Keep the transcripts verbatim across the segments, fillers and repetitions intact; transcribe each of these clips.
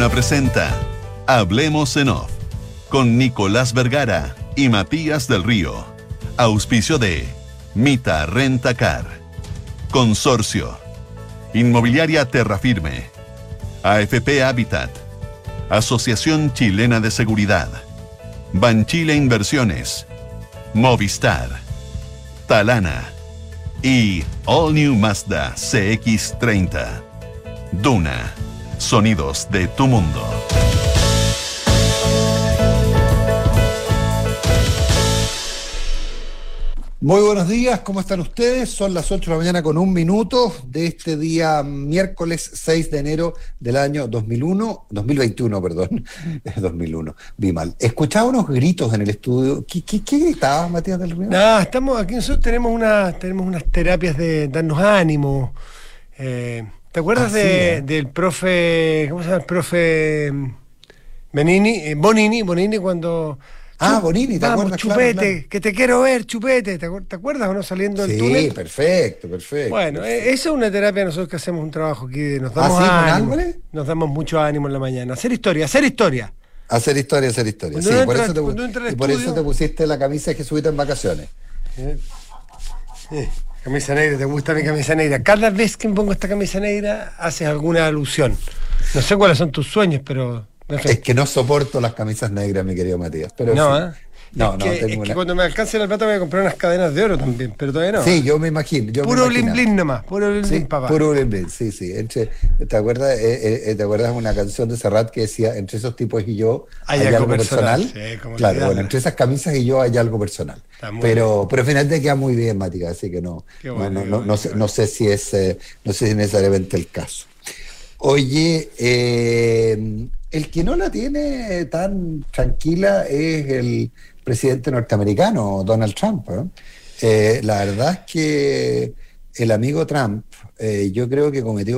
Duna presenta Hablemos en Off con Nicolás Vergara y Matías del Río. Auspicio de Mita Renta Car, Consorcio, Inmobiliaria Terrafirme, A F P Habitat, Asociación Chilena de Seguridad, Banchile Inversiones, Movistar, Talana y All New Mazda C X treinta. Duna, sonidos de tu mundo. Muy buenos días, ¿cómo están ustedes? Son las ocho de la mañana con un minuto de este día miércoles seis de enero del año dos mil uno, dos mil veintiuno, perdón, dos mil uno, vi mal. Escuchaba unos gritos en el estudio. ¿Qué, qué, qué gritabas, Matías del Río? No, estamos aquí, nosotros tenemos, una, tenemos unas terapias de darnos ánimo. Eh, ¿Te acuerdas ah, de, sí, eh. del profe, ¿cómo se llama el profe Benini? Eh, Bonini, Bonini cuando... Ah, Bonini, ¿te Vamos, acuerdas? Chupete, Claro, claro. Que te quiero ver, Chupete. ¿Te, acuer- te acuerdas o no saliendo del Sí, túnel? perfecto, perfecto. Bueno, perfecto. eh, esa es una terapia, nosotros que hacemos un trabajo aquí, de nos ¿Ah, damos sí, con ánimo, Álvarez? nos damos mucho ánimo en la mañana. Hacer historia, hacer historia. Hacer historia, hacer historia. Cuando Sí, uno por entra- eso te, cuando entra al y por eso estudio- te pusiste la camisa de Jesuita en vacaciones. Eh, eh, camisa negra, ¿te gusta mi camisa negra? Cada vez que me pongo esta camisa negra, haces alguna alusión. No sé cuáles son tus sueños, pero... en fin. Es que no soporto las camisas negras, mi querido Matías. Pero No, sí. ¿eh? No, es no, que, tengo es que una... cuando me alcance la plata me voy a comprar unas cadenas de oro también, pero todavía no. Sí, yo me imagino. Yo Puro me blin imaginaba. blin nomás, puro blin Sí, blin, papá. puro blin blin, sí, sí. Entre, ¿te acuerdas eh, eh, ¿te acuerdas de una canción de Serrat que decía, entre esos tipos y yo hay, algo personal? Sí, como claro, olvidarla. bueno, entre esas camisas y yo hay algo personal. Está muy Pero, pero finalmente queda muy bien, Matica, así que no, Qué no, bueno, no, qué no, bueno, no qué sé, bueno. no sé si es, eh, no sé si es necesariamente el caso. Oye, eh, el que no la tiene tan tranquila es el presidente norteamericano, Donald Trump. ¿eh? Eh, la verdad es que el amigo Trump, eh, yo creo que cometió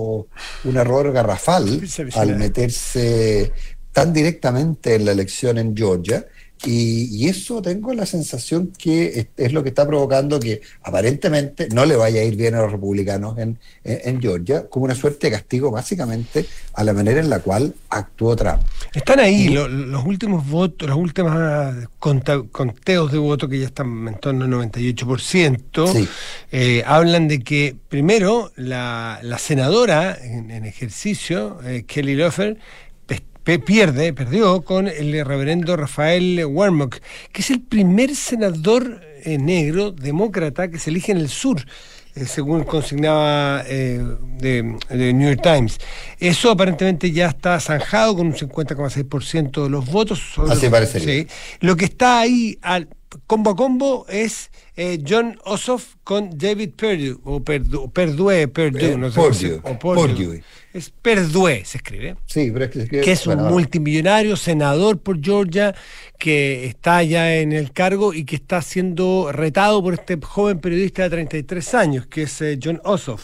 un error garrafal Sí, sí, sí. al meterse tan directamente en la elección en Georgia. Y, y eso tengo la sensación que es, es lo que está provocando que aparentemente no le vaya a ir bien a los republicanos en, en, en Georgia, como una suerte de castigo básicamente a la manera en la cual actuó Trump. Están ahí lo- los últimos votos, los últimos ah, conta- conteos de votos que ya están en torno al noventa y ocho por ciento, Sí. eh, hablan de que primero la, la senadora en, en ejercicio, eh, Kelly Loeffler, pe- pe- pierde, perdió con el reverendo Rafael Warnock, que es el primer senador eh, negro demócrata que se elige en el sur, eh, según consignaba eh, de, de New York Times. Eso aparentemente ya está zanjado con un cincuenta coma seis por ciento de los votos. Sobre- Así parecería. Sí. Lo que está ahí al combo a combo es eh, John Ossoff con David Perdue, o Perdue, Perdue, Perdue, Eh, no sé cómo Perdue, se- o Perdue. Perdue. Es Perdue, se escribe. Sí, pero es que, Que es un bueno, multimillonario, senador por Georgia, que está ya en el cargo y que está siendo retado por este joven periodista de treinta y tres años, que es eh, John Ossoff.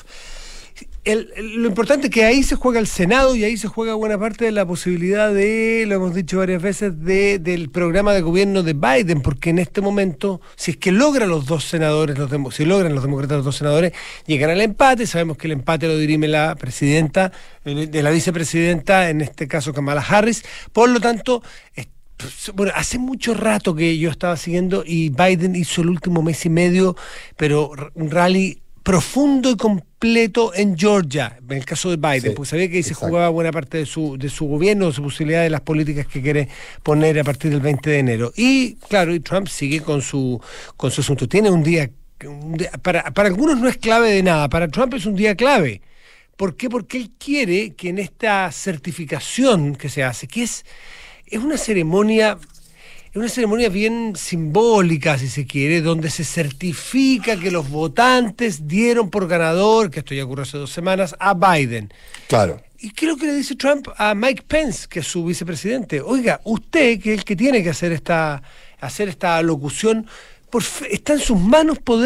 El- el- lo importante es que ahí se juega el Senado y ahí se juega buena parte de la posibilidad de, lo hemos dicho varias veces, de, del programa de gobierno de Biden, porque en este momento, si es que logran los dos senadores, los demo- si logran los demócratas los dos senadores, llegan al empate. Sabemos que el empate lo dirime la presidenta, eh, de la vicepresidenta, en este caso Kamala Harris. Por lo tanto, es- bueno, hace mucho rato que yo estaba siguiendo y Biden hizo el último mes y medio, pero r- un rally profundo y completo en Georgia, en el caso de Biden, Sí, porque sabía que ahí se exacto. jugaba buena parte de su, de su gobierno, de su posibilidad de las políticas que quiere poner a partir del veinte de enero. Y claro, y Trump sigue con su, con su asunto. Tiene un día, un día- para, para algunos no es clave de nada, para Trump es un día clave. ¿Por qué? Porque él quiere que en esta certificación que se hace, que es, es una ceremonia... Es una ceremonia bien simbólica, si se quiere, donde se certifica que los votantes dieron por ganador, que esto ya ocurrió hace dos semanas, a Biden. Claro. ¿Y qué es lo que le dice Trump a Mike Pence, que es su vicepresidente? Oiga, usted, que es el que tiene que hacer esta, hacer esta locución, por fe- está en sus manos poder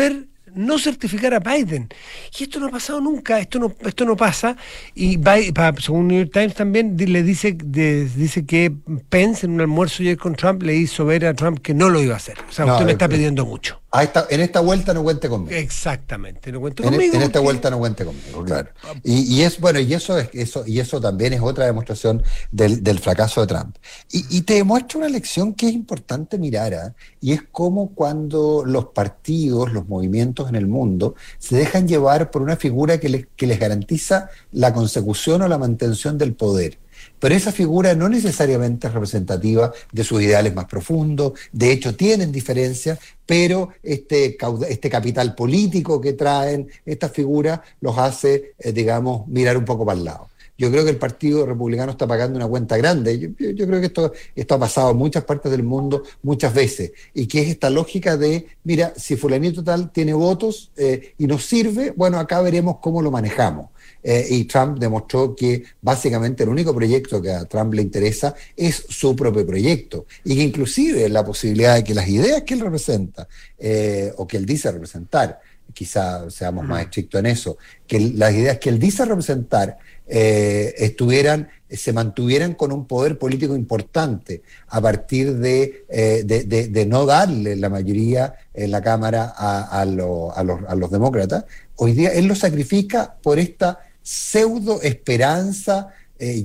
no certificar a Biden. Y esto no ha pasado nunca, esto no, esto no pasa. Y Biden, según New York Times también le dice, de, dice que Pence en un almuerzo ayer con Trump le hizo ver a Trump que no lo iba a hacer. O sea, no, usted me está pidiendo mucho. A esta, en esta vuelta no cuente conmigo. Exactamente, no cuente en, conmigo. En esta porque... vuelta no cuente conmigo, claro. Y, y es bueno, y eso es eso, y eso también es otra demostración del, del fracaso de Trump. Y, y te demuestra una lección que es importante mirar, ¿eh? Y es como cuando los partidos, los movimientos en el mundo, se dejan llevar por una figura que, le, que les garantiza la consecución o la mantención del poder. Pero esa figura no necesariamente es representativa de sus ideales más profundos, de hecho tienen diferencias, pero este, este capital político que traen estas figuras los hace, eh, digamos, mirar un poco para el lado. Yo creo que el Partido Republicano está pagando una cuenta grande. Yo, yo, yo creo que esto, esto ha pasado en muchas partes del mundo muchas veces, y que es esta lógica de, mira, si fulanito tal tiene votos eh, y nos sirve, bueno, acá veremos cómo lo manejamos. Eh, y Trump demostró que básicamente el único proyecto que a Trump le interesa es su propio proyecto, y que inclusive la posibilidad de que las ideas que él representa eh, o que él dice representar, quizá seamos más estrictos en eso, que las ideas que él dice representar eh, estuvieran, se mantuvieran con un poder político importante a partir de, eh, de, de, de no darle la mayoría en la Cámara a, a, lo, a, los, a los demócratas. Hoy día él lo sacrifica por esta pseudo esperanza, eh,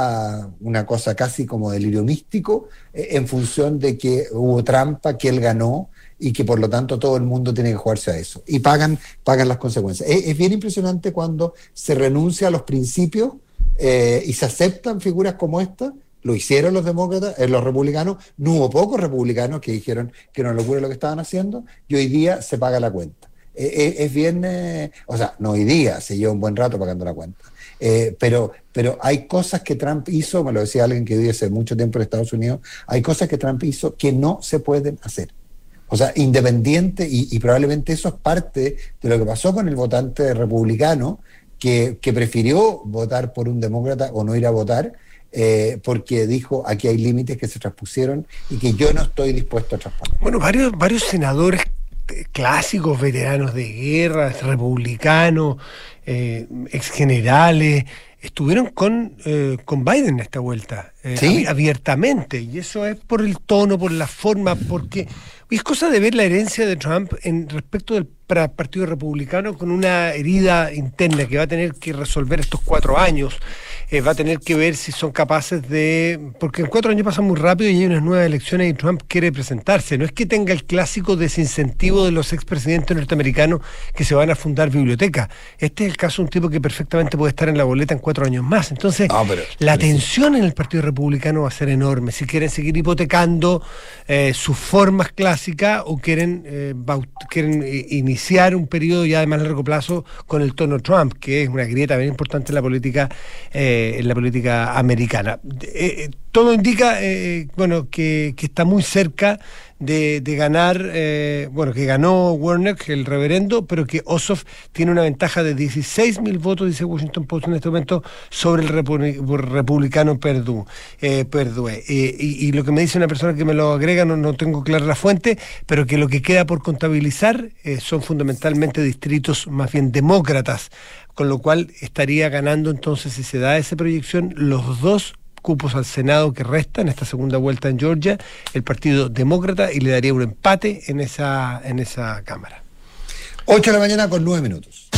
ya una cosa casi como delirio místico, eh, en función de que hubo trampa, que él ganó, y que por lo tanto todo el mundo tiene que jugarse a eso. Y pagan, pagan las consecuencias. Es, es bien impresionante cuando se renuncia a los principios eh, y se aceptan figuras como esta. Lo hicieron los demócratas, eh, los republicanos. No hubo pocos republicanos que dijeron que no locura lo que estaban haciendo, y hoy día se paga la cuenta. Eh, es bien, eh, o sea, no hoy día, se lleva un buen rato pagando la cuenta. Eh, pero, pero hay cosas que Trump hizo, me lo decía alguien que vive hace mucho tiempo en Estados Unidos, hay cosas que Trump hizo que no se pueden hacer. O sea, independiente, y, y probablemente eso es parte de lo que pasó con el votante republicano, que, que prefirió votar por un demócrata o no ir a votar, eh, porque dijo, aquí hay límites que se transpusieron y que yo no estoy dispuesto a trasponer. Bueno, varios, varios senadores clásicos, veteranos de guerra, republicanos, eh, exgenerales, estuvieron con, eh, con Biden esta vuelta, eh, ¿sí? abiertamente, y eso es por el tono, por la forma, porque es cosa de ver la herencia de Trump en respecto del Partido Republicano, con una herida interna que va a tener que resolver estos cuatro años. Eh, va a tener que ver si son capaces de... Porque en cuatro años pasan muy rápido y hay unas nuevas elecciones y Trump quiere presentarse. No es que tenga el clásico desincentivo de los expresidentes norteamericanos que se van a fundar bibliotecas. Este es el caso de un tipo que perfectamente puede estar en la boleta en cuatro años más. Entonces, no, pero, la pero tensión sí. en el Partido Republicano va a ser enorme. Si quieren seguir hipotecando eh, sus formas clásicas o quieren, eh, baut- quieren eh, iniciar un periodo ya de más largo plazo con el tono Trump, que es una grieta bien importante en la política eh, en la política americana. Eh, todo indica, eh, bueno, que, que está muy cerca de, de ganar, eh, bueno, que ganó Warnock, el reverendo, pero que Ossoff tiene una ventaja de dieciséis mil votos, dice Washington Post en este momento, sobre el repu- republicano Perdue. Eh, Perdue. Eh, y, y lo que me dice una persona que me lo agrega, no, no tengo clara la fuente, pero que lo que queda por contabilizar eh, son fundamentalmente distritos más bien demócratas, con lo cual estaría ganando entonces, si se da esa proyección, los dos cupos al Senado que restan en esta segunda vuelta en Georgia, el Partido Demócrata, y le daría un empate en esa, en esa Cámara. ocho de la mañana con nueve minutos.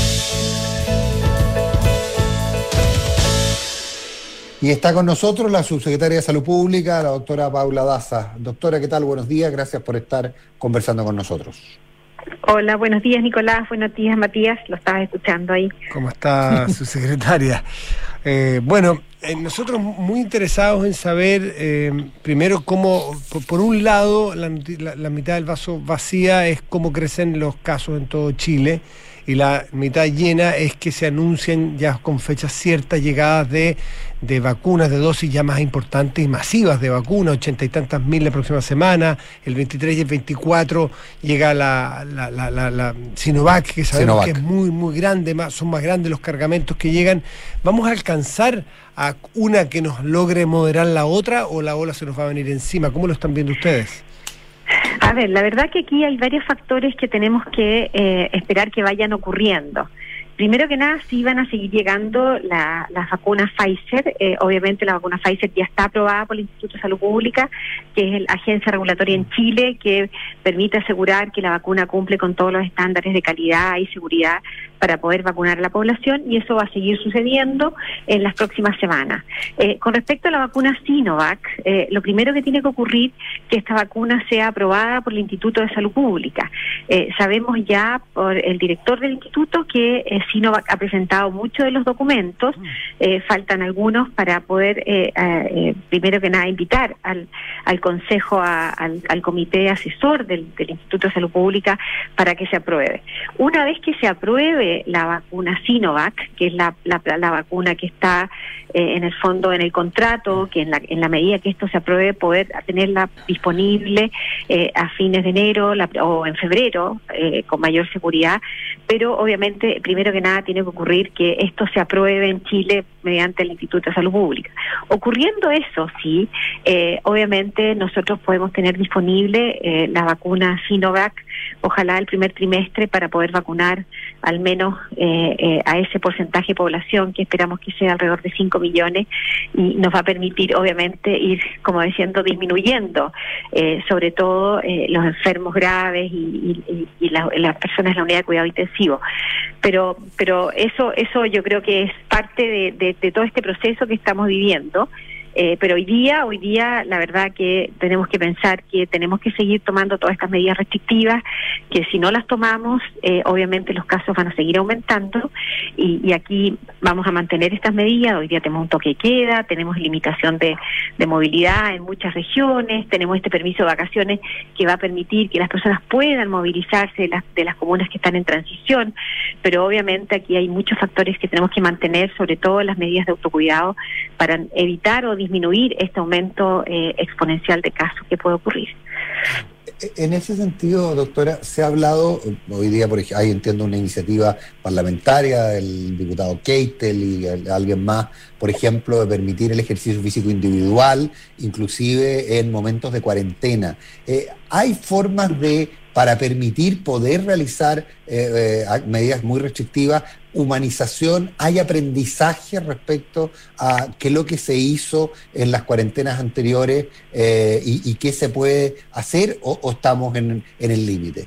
Y está con nosotros la subsecretaria de Salud Pública, la doctora Paula Daza. Doctora, ¿qué tal? Buenos días, gracias por estar conversando con nosotros. Hola, buenos días Nicolás, buenos días Matías, lo estabas escuchando ahí. ¿Cómo está su secretaria? Eh, bueno, eh, nosotros muy interesados en saber eh, primero cómo, por, por un lado, la, la, la mitad del vaso vacía es cómo crecen los casos en todo Chile, y la mitad llena es que se anuncian ya con fechas ciertas llegadas de, de vacunas, de dosis ya más importantes y masivas de vacunas, ochenta y tantas mil la próxima semana, el veintitrés y el veinticuatro llega la, la, la, la, la Sinovac, que sabemos Sinovac. que es muy, muy grande, más, son más grandes los cargamentos que llegan. ¿Vamos a alcanzar a una que nos logre moderar la otra o la ola se nos va a venir encima? ¿Cómo lo están viendo ustedes? A A ver, la verdad que aquí hay varios factores que tenemos que eh, esperar que vayan ocurriendo. Primero que nada, sí van a seguir llegando la, las vacunas Pfizer. Eh, obviamente la vacuna Pfizer ya está aprobada por el Instituto de Salud Pública, que es la agencia regulatoria en Chile, que permite asegurar que la vacuna cumple con todos los estándares de calidad y seguridad para poder vacunar a la población, y eso va a seguir sucediendo en las próximas semanas. Eh, con respecto a la vacuna Sinovac, eh, lo primero que tiene que ocurrir es que esta vacuna sea aprobada por el Instituto de Salud Pública. Eh, sabemos ya por el director del instituto que eh, Sinovac ha presentado muchos de los documentos, eh, faltan algunos para poder, eh, eh, primero que nada, invitar al, al Consejo, a, al, al Comité Asesor del, del Instituto de Salud Pública para que se apruebe. Una vez que se apruebe la vacuna Sinovac, que es la, la, la vacuna que está eh, en el fondo en el contrato, que en la, en la medida que esto se apruebe, poder tenerla disponible eh, a fines de enero la, o en febrero, eh, con mayor seguridad, pero obviamente, primero que nada, tiene que ocurrir que esto se apruebe en Chile mediante el Instituto de Salud Pública. Ocurriendo eso, sí, eh, obviamente nosotros podemos tener disponible eh, la vacuna Sinovac, ojalá el primer trimestre, para poder vacunar al menos eh, eh, a ese porcentaje de población que esperamos que sea alrededor de cinco millones, y nos va a permitir obviamente ir, como diciendo, disminuyendo eh, sobre todo eh, los enfermos graves y, y, y la, las personas en la unidad de cuidado intensivo. Pero pero eso eso yo creo que es parte de, de, de todo este proceso que estamos viviendo. Eh, pero hoy día, hoy día la verdad que tenemos que pensar que tenemos que seguir tomando todas estas medidas restrictivas, que si no las tomamos, eh, obviamente los casos van a seguir aumentando, y, y aquí vamos a mantener estas medidas. Hoy día tenemos un toque de queda, tenemos limitación de, de movilidad en muchas regiones, tenemos este permiso de vacaciones que va a permitir que las personas puedan movilizarse de las, de las comunas que están en transición, pero obviamente aquí hay muchos factores que tenemos que mantener, sobre todo las medidas de autocuidado, para evitar o disminuir este aumento eh, exponencial de casos que puede ocurrir. En ese sentido, doctora, se ha hablado, hoy día por ejemplo, hay, entiendo, una iniciativa parlamentaria del diputado Keitel y alguien más, por ejemplo, de permitir el ejercicio físico individual, inclusive en momentos de cuarentena. Eh, ¿Hay formas de, para permitir poder realizar eh, eh, medidas muy restrictivas, humanización, hay aprendizaje respecto a qué es lo que se hizo en las cuarentenas anteriores eh, y, y qué se puede hacer, o, o estamos en, en el límite?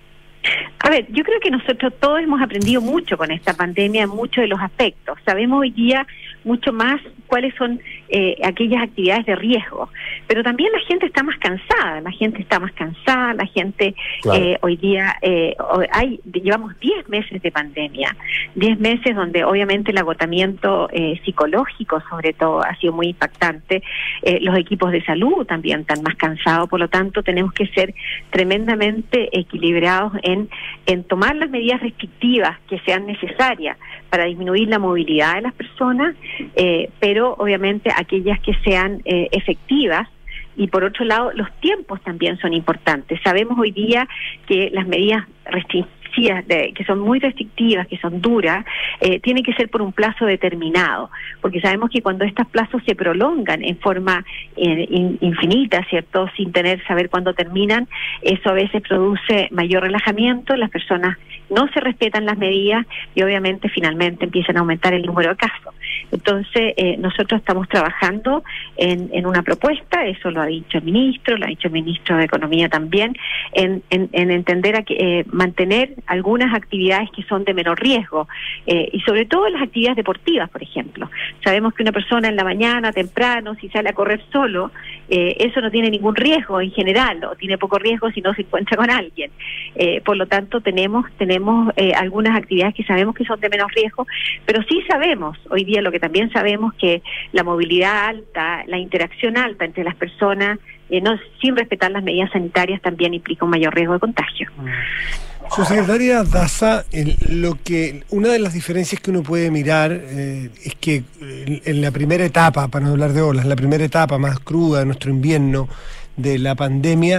A ver, yo creo que nosotros todos hemos aprendido mucho con esta pandemia en muchos de los aspectos. Sabemos hoy día mucho más cuáles son eh, aquellas actividades de riesgo, pero también la gente está más cansada, la gente está más cansada, la gente claro. eh, hoy día, eh, hay llevamos diez meses de pandemia, diez meses donde obviamente el agotamiento eh, psicológico sobre todo ha sido muy impactante, eh, los equipos de salud también están más cansados, por lo tanto tenemos que ser tremendamente equilibrados en, en tomar las medidas restrictivas que sean necesarias para disminuir la movilidad de las personas, eh, pero obviamente aquellas que sean eh, efectivas. Y por otro lado, los tiempos también son importantes. Sabemos hoy día que las medidas restrictivas, de, que son muy restrictivas, que son duras, eh, tienen que ser por un plazo determinado, porque sabemos que cuando estos plazos se prolongan en forma eh, in, infinita, ¿cierto?, sin tener saber cuándo terminan, eso a veces produce mayor relajamiento, las personas no se respetan las medidas y obviamente finalmente empiezan a aumentar el número de casos. Entonces, eh, nosotros estamos trabajando en, en una propuesta, eso lo ha dicho el ministro, lo ha dicho el ministro de Economía también, en, en, en entender a que eh, mantener algunas actividades que son de menor riesgo, eh, y sobre todo las actividades deportivas, por ejemplo. Sabemos que una persona en la mañana, temprano, si sale a correr solo, eh, eso no tiene ningún riesgo en general, o tiene poco riesgo si no se encuentra con alguien. Eh, por lo tanto, tenemos tenemos eh, algunas actividades que sabemos que son de menos riesgo, pero sí sabemos, hoy día lo que también sabemos, que la movilidad alta, la interacción alta entre las personas, eh, no sin respetar las medidas sanitarias, también implica un mayor riesgo de contagio. Subsecretaria Daza, el, lo que una de las diferencias que uno puede mirar eh, es que en, en la primera etapa, para no hablar de olas, la primera etapa más cruda de nuestro invierno de la pandemia,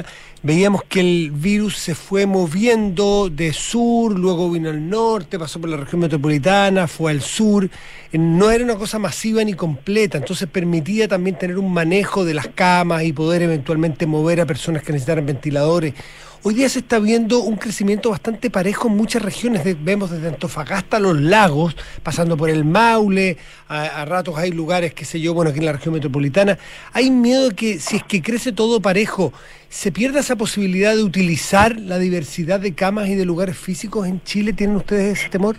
veíamos que el virus se fue moviendo de sur, luego vino al norte, pasó por la región metropolitana, fue al sur. No era una cosa masiva ni completa, entonces permitía también tener un manejo de las camas y poder eventualmente mover a personas que necesitaran ventiladores. Hoy día se está viendo un crecimiento bastante parejo en muchas regiones. De, vemos desde Antofagasta a los lagos, pasando por el Maule, a, a ratos hay lugares, qué sé yo, bueno, aquí en la región metropolitana. Hay miedo de que si es que crece todo parejo, se pierda esa posibilidad de utilizar la diversidad de camas y de lugares físicos en Chile. ¿Tienen ustedes ese temor?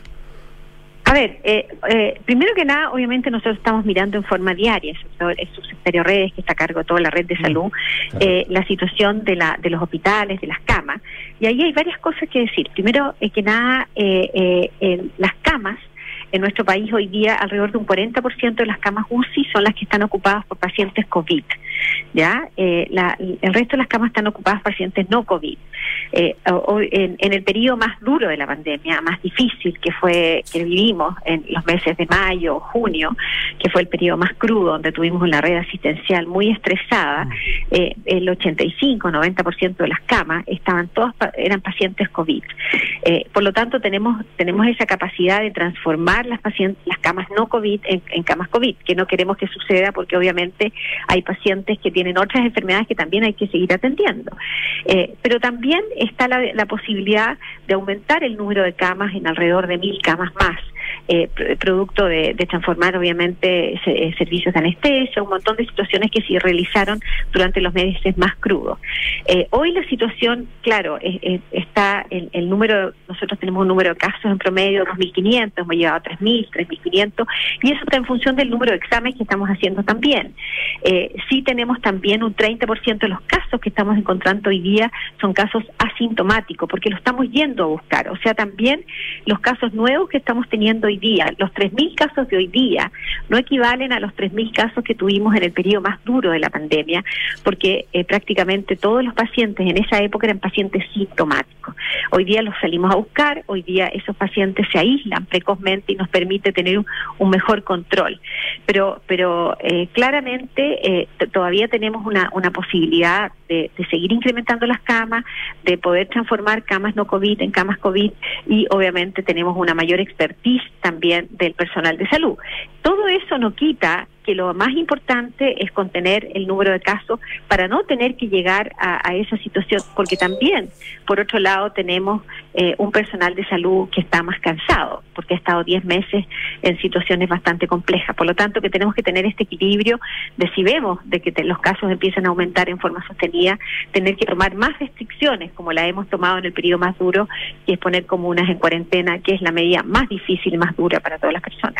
A ver, eh, eh, primero que nada, obviamente nosotros estamos mirando en forma diaria, el subsecretario Redes, que está a cargo de toda la red de salud, eh, la situación de la de los hospitales, de las camas, y ahí hay varias cosas que decir. Primero eh, que nada, eh, eh, eh, las camas, en nuestro país hoy día alrededor de un cuarenta por ciento de las camas U C I son las que están ocupadas por pacientes COVID, ¿ya? Eh, la, el resto de las camas están ocupadas por pacientes no COVID. Eh, o, en, en el periodo más duro de la pandemia, más difícil que fue que vivimos en los meses de mayo, junio, que fue el periodo más crudo, donde tuvimos una red asistencial muy estresada, eh, el ochenta y cinco, noventa por ciento de las camas estaban todas eran pacientes COVID. Eh, por lo tanto, tenemos tenemos esa capacidad de transformar las pacientes, las camas no COVID en, en camas COVID, que no queremos que suceda porque obviamente hay pacientes que tienen otras enfermedades que también hay que seguir atendiendo. Eh, pero también está la, la posibilidad de aumentar el número de camas en alrededor de mil camas más, eh, producto de, de transformar obviamente se, servicios de anestesia, un montón de situaciones que se realizaron durante los meses más crudos. Eh, hoy la situación, claro, es, es, está el, el número, nosotros tenemos un número de casos en promedio de dos mil quinientos, hemos llegado a tres mil, tres mil quinientos, y eso está en función del número de exámenes que estamos haciendo también. Eh, sí tenemos también un treinta por ciento de los casos que estamos encontrando hoy día son casos asintomáticos, porque lo estamos yendo a buscar. O sea, también los casos nuevos que estamos teniendo hoy día, los tres mil casos de hoy día, no equivalen a los tres mil casos que tuvimos en el periodo más duro de la pandemia, porque eh, prácticamente todos los pacientes en esa época eran pacientes sintomáticos. Hoy día los salimos a buscar, hoy día esos pacientes se aíslan precozmente y nos permite tener un, un mejor control. Pero pero eh, claramente eh, t- todavía tenemos una, una posibilidad de, de seguir incrementando las camas, de poder transformar camas no COVID en camas COVID, y obviamente tenemos una mayor expertise también del personal de salud. Todo eso no quita que lo más importante es contener el número de casos para no tener que llegar a, a esa situación, porque también, por otro lado, tenemos eh, un personal de salud que está más cansado, porque ha estado diez meses en situaciones bastante complejas. Por lo tanto, que tenemos que tener este equilibrio de, si vemos de que te, los casos empiezan a aumentar en forma sostenida, tener que tomar más restricciones, como la hemos tomado en el periodo más duro, que es poner comunas en cuarentena, que es la medida más difícil y más dura para todas las personas.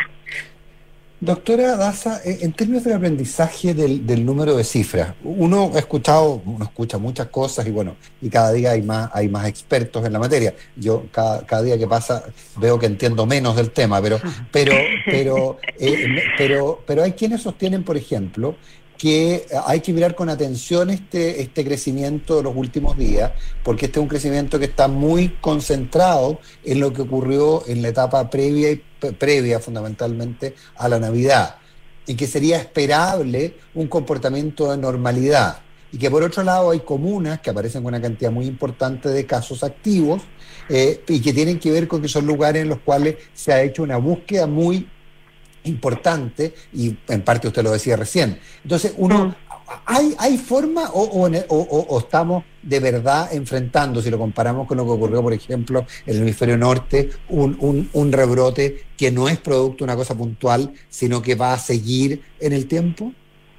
Doctora Daza, en términos del aprendizaje del, del número de cifras, uno ha escuchado, uno escucha muchas cosas y bueno, y cada día hay más, hay más expertos en la materia. Yo cada, cada día que pasa veo que entiendo menos del tema, pero, pero, pero, eh, pero, pero hay quienes sostienen, por ejemplo, que hay que mirar con atención este, este crecimiento de los últimos días, porque este es un crecimiento que está muy concentrado en lo que ocurrió en la etapa previa y previa fundamentalmente a la Navidad, y que sería esperable un comportamiento de normalidad, y que por otro lado hay comunas que aparecen con una cantidad muy importante de casos activos, eh, y que tienen que ver con que son lugares en los cuales se ha hecho una búsqueda muy importante, y en parte usted lo decía recién. Entonces, uno, ¿hay, hay forma o, o, o, o estamos de verdad enfrentando, si lo comparamos con lo que ocurrió, por ejemplo, en el hemisferio norte, un, un, un rebrote que no es producto de una cosa puntual, sino que va a seguir en el tiempo?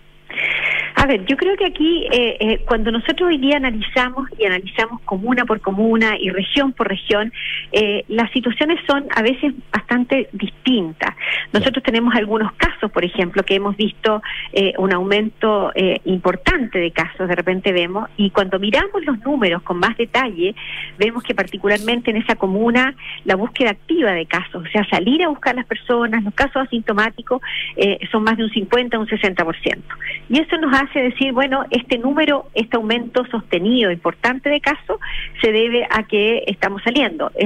A ver, yo creo que aquí, eh, eh, cuando nosotros hoy día analizamos y analizamos comuna por comuna y región por región, eh, las situaciones son a veces bastante distintas. Nosotros tenemos algunos casos, por ejemplo, que hemos visto eh, un aumento eh, importante de casos, de repente vemos, y cuando miramos los números con más detalle, vemos que particularmente en esa comuna la búsqueda activa de casos, o sea, salir a buscar a las personas, los casos asintomáticos eh, son más de un cincuenta, un sesenta por ciento. Y eso nos hace decir, bueno, este número, este aumento sostenido importante de casos se debe a que estamos saliendo. Es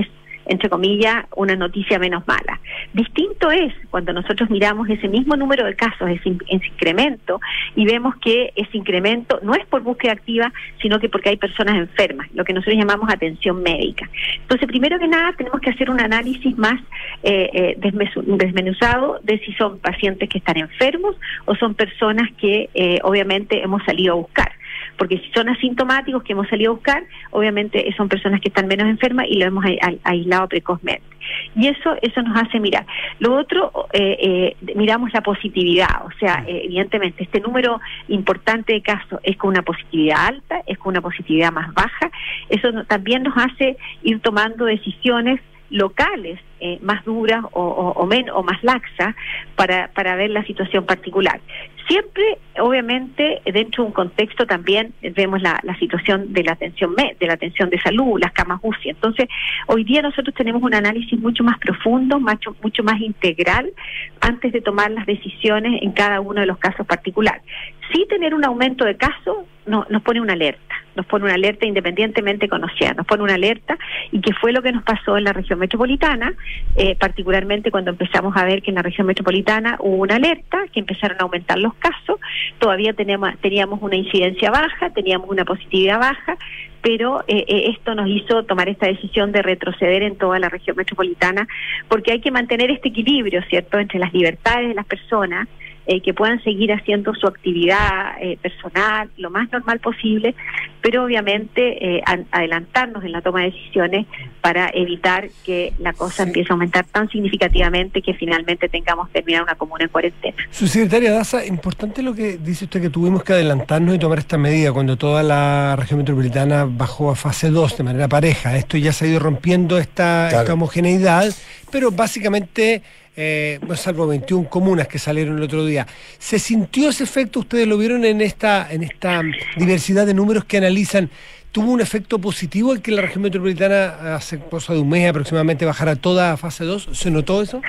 entre comillas, una noticia menos mala. Distinto es cuando nosotros miramos ese mismo número de casos, ese, ese incremento, y vemos que ese incremento no es por búsqueda activa, sino que porque hay personas enfermas, lo que nosotros llamamos atención médica. Entonces, primero que nada, tenemos que hacer un análisis más eh, eh, desmenuzado de si son pacientes que están enfermos o son personas que eh, obviamente hemos salido a buscar. Porque si son asintomáticos que hemos salido a buscar, obviamente son personas que están menos enfermas y lo hemos aislado precozmente. Y eso eso nos hace mirar. Lo otro, eh, eh, miramos la positividad, o sea, eh, evidentemente este número importante de casos es con una positividad alta, es con una positividad más baja. Eso no, también nos hace ir tomando decisiones locales eh, más duras o, o, o, men, o más laxas para, para ver la situación particular. Siempre, obviamente, dentro de un contexto también vemos la, la situación de la atención med, de la atención de salud, las camas U C I. Entonces, hoy día nosotros tenemos un análisis mucho más profundo, mucho, mucho más integral, antes de tomar las decisiones en cada uno de los casos particulares. Sí, tener un aumento de casos no, nos pone una alerta, nos pone una alerta independientemente conocida, nos pone una alerta, y que fue lo que nos pasó en la región metropolitana, eh, particularmente cuando empezamos a ver que en la región metropolitana hubo una alerta, que empezaron a aumentar los casos. Todavía teníamos, teníamos una incidencia baja, teníamos una positividad baja, pero eh, eh, esto nos hizo tomar esta decisión de retroceder en toda la región metropolitana, porque hay que mantener este equilibrio, ¿cierto?, entre las libertades de las personas, Eh, que puedan seguir haciendo su actividad eh, personal lo más normal posible, pero obviamente eh, a, adelantarnos en la toma de decisiones para evitar que la cosa sí. empiece a aumentar tan significativamente que finalmente tengamos que terminar una comuna en cuarentena. Subsecretaria Daza, importante lo que dice usted, que tuvimos que adelantarnos y tomar esta medida cuando toda la región metropolitana bajó a fase dos de manera pareja. Esto ya se ha ido rompiendo esta, claro. esta homogeneidad, pero básicamente... Eh, salvo veintiuna comunas que salieron el otro día. ¿Se sintió ese efecto? ¿Ustedes lo vieron en esta en esta diversidad de números que analizan? ¿Tuvo un efecto positivo el que la región metropolitana hace cosa de un mes aproximadamente bajara toda a fase dos? ¿Se notó eso?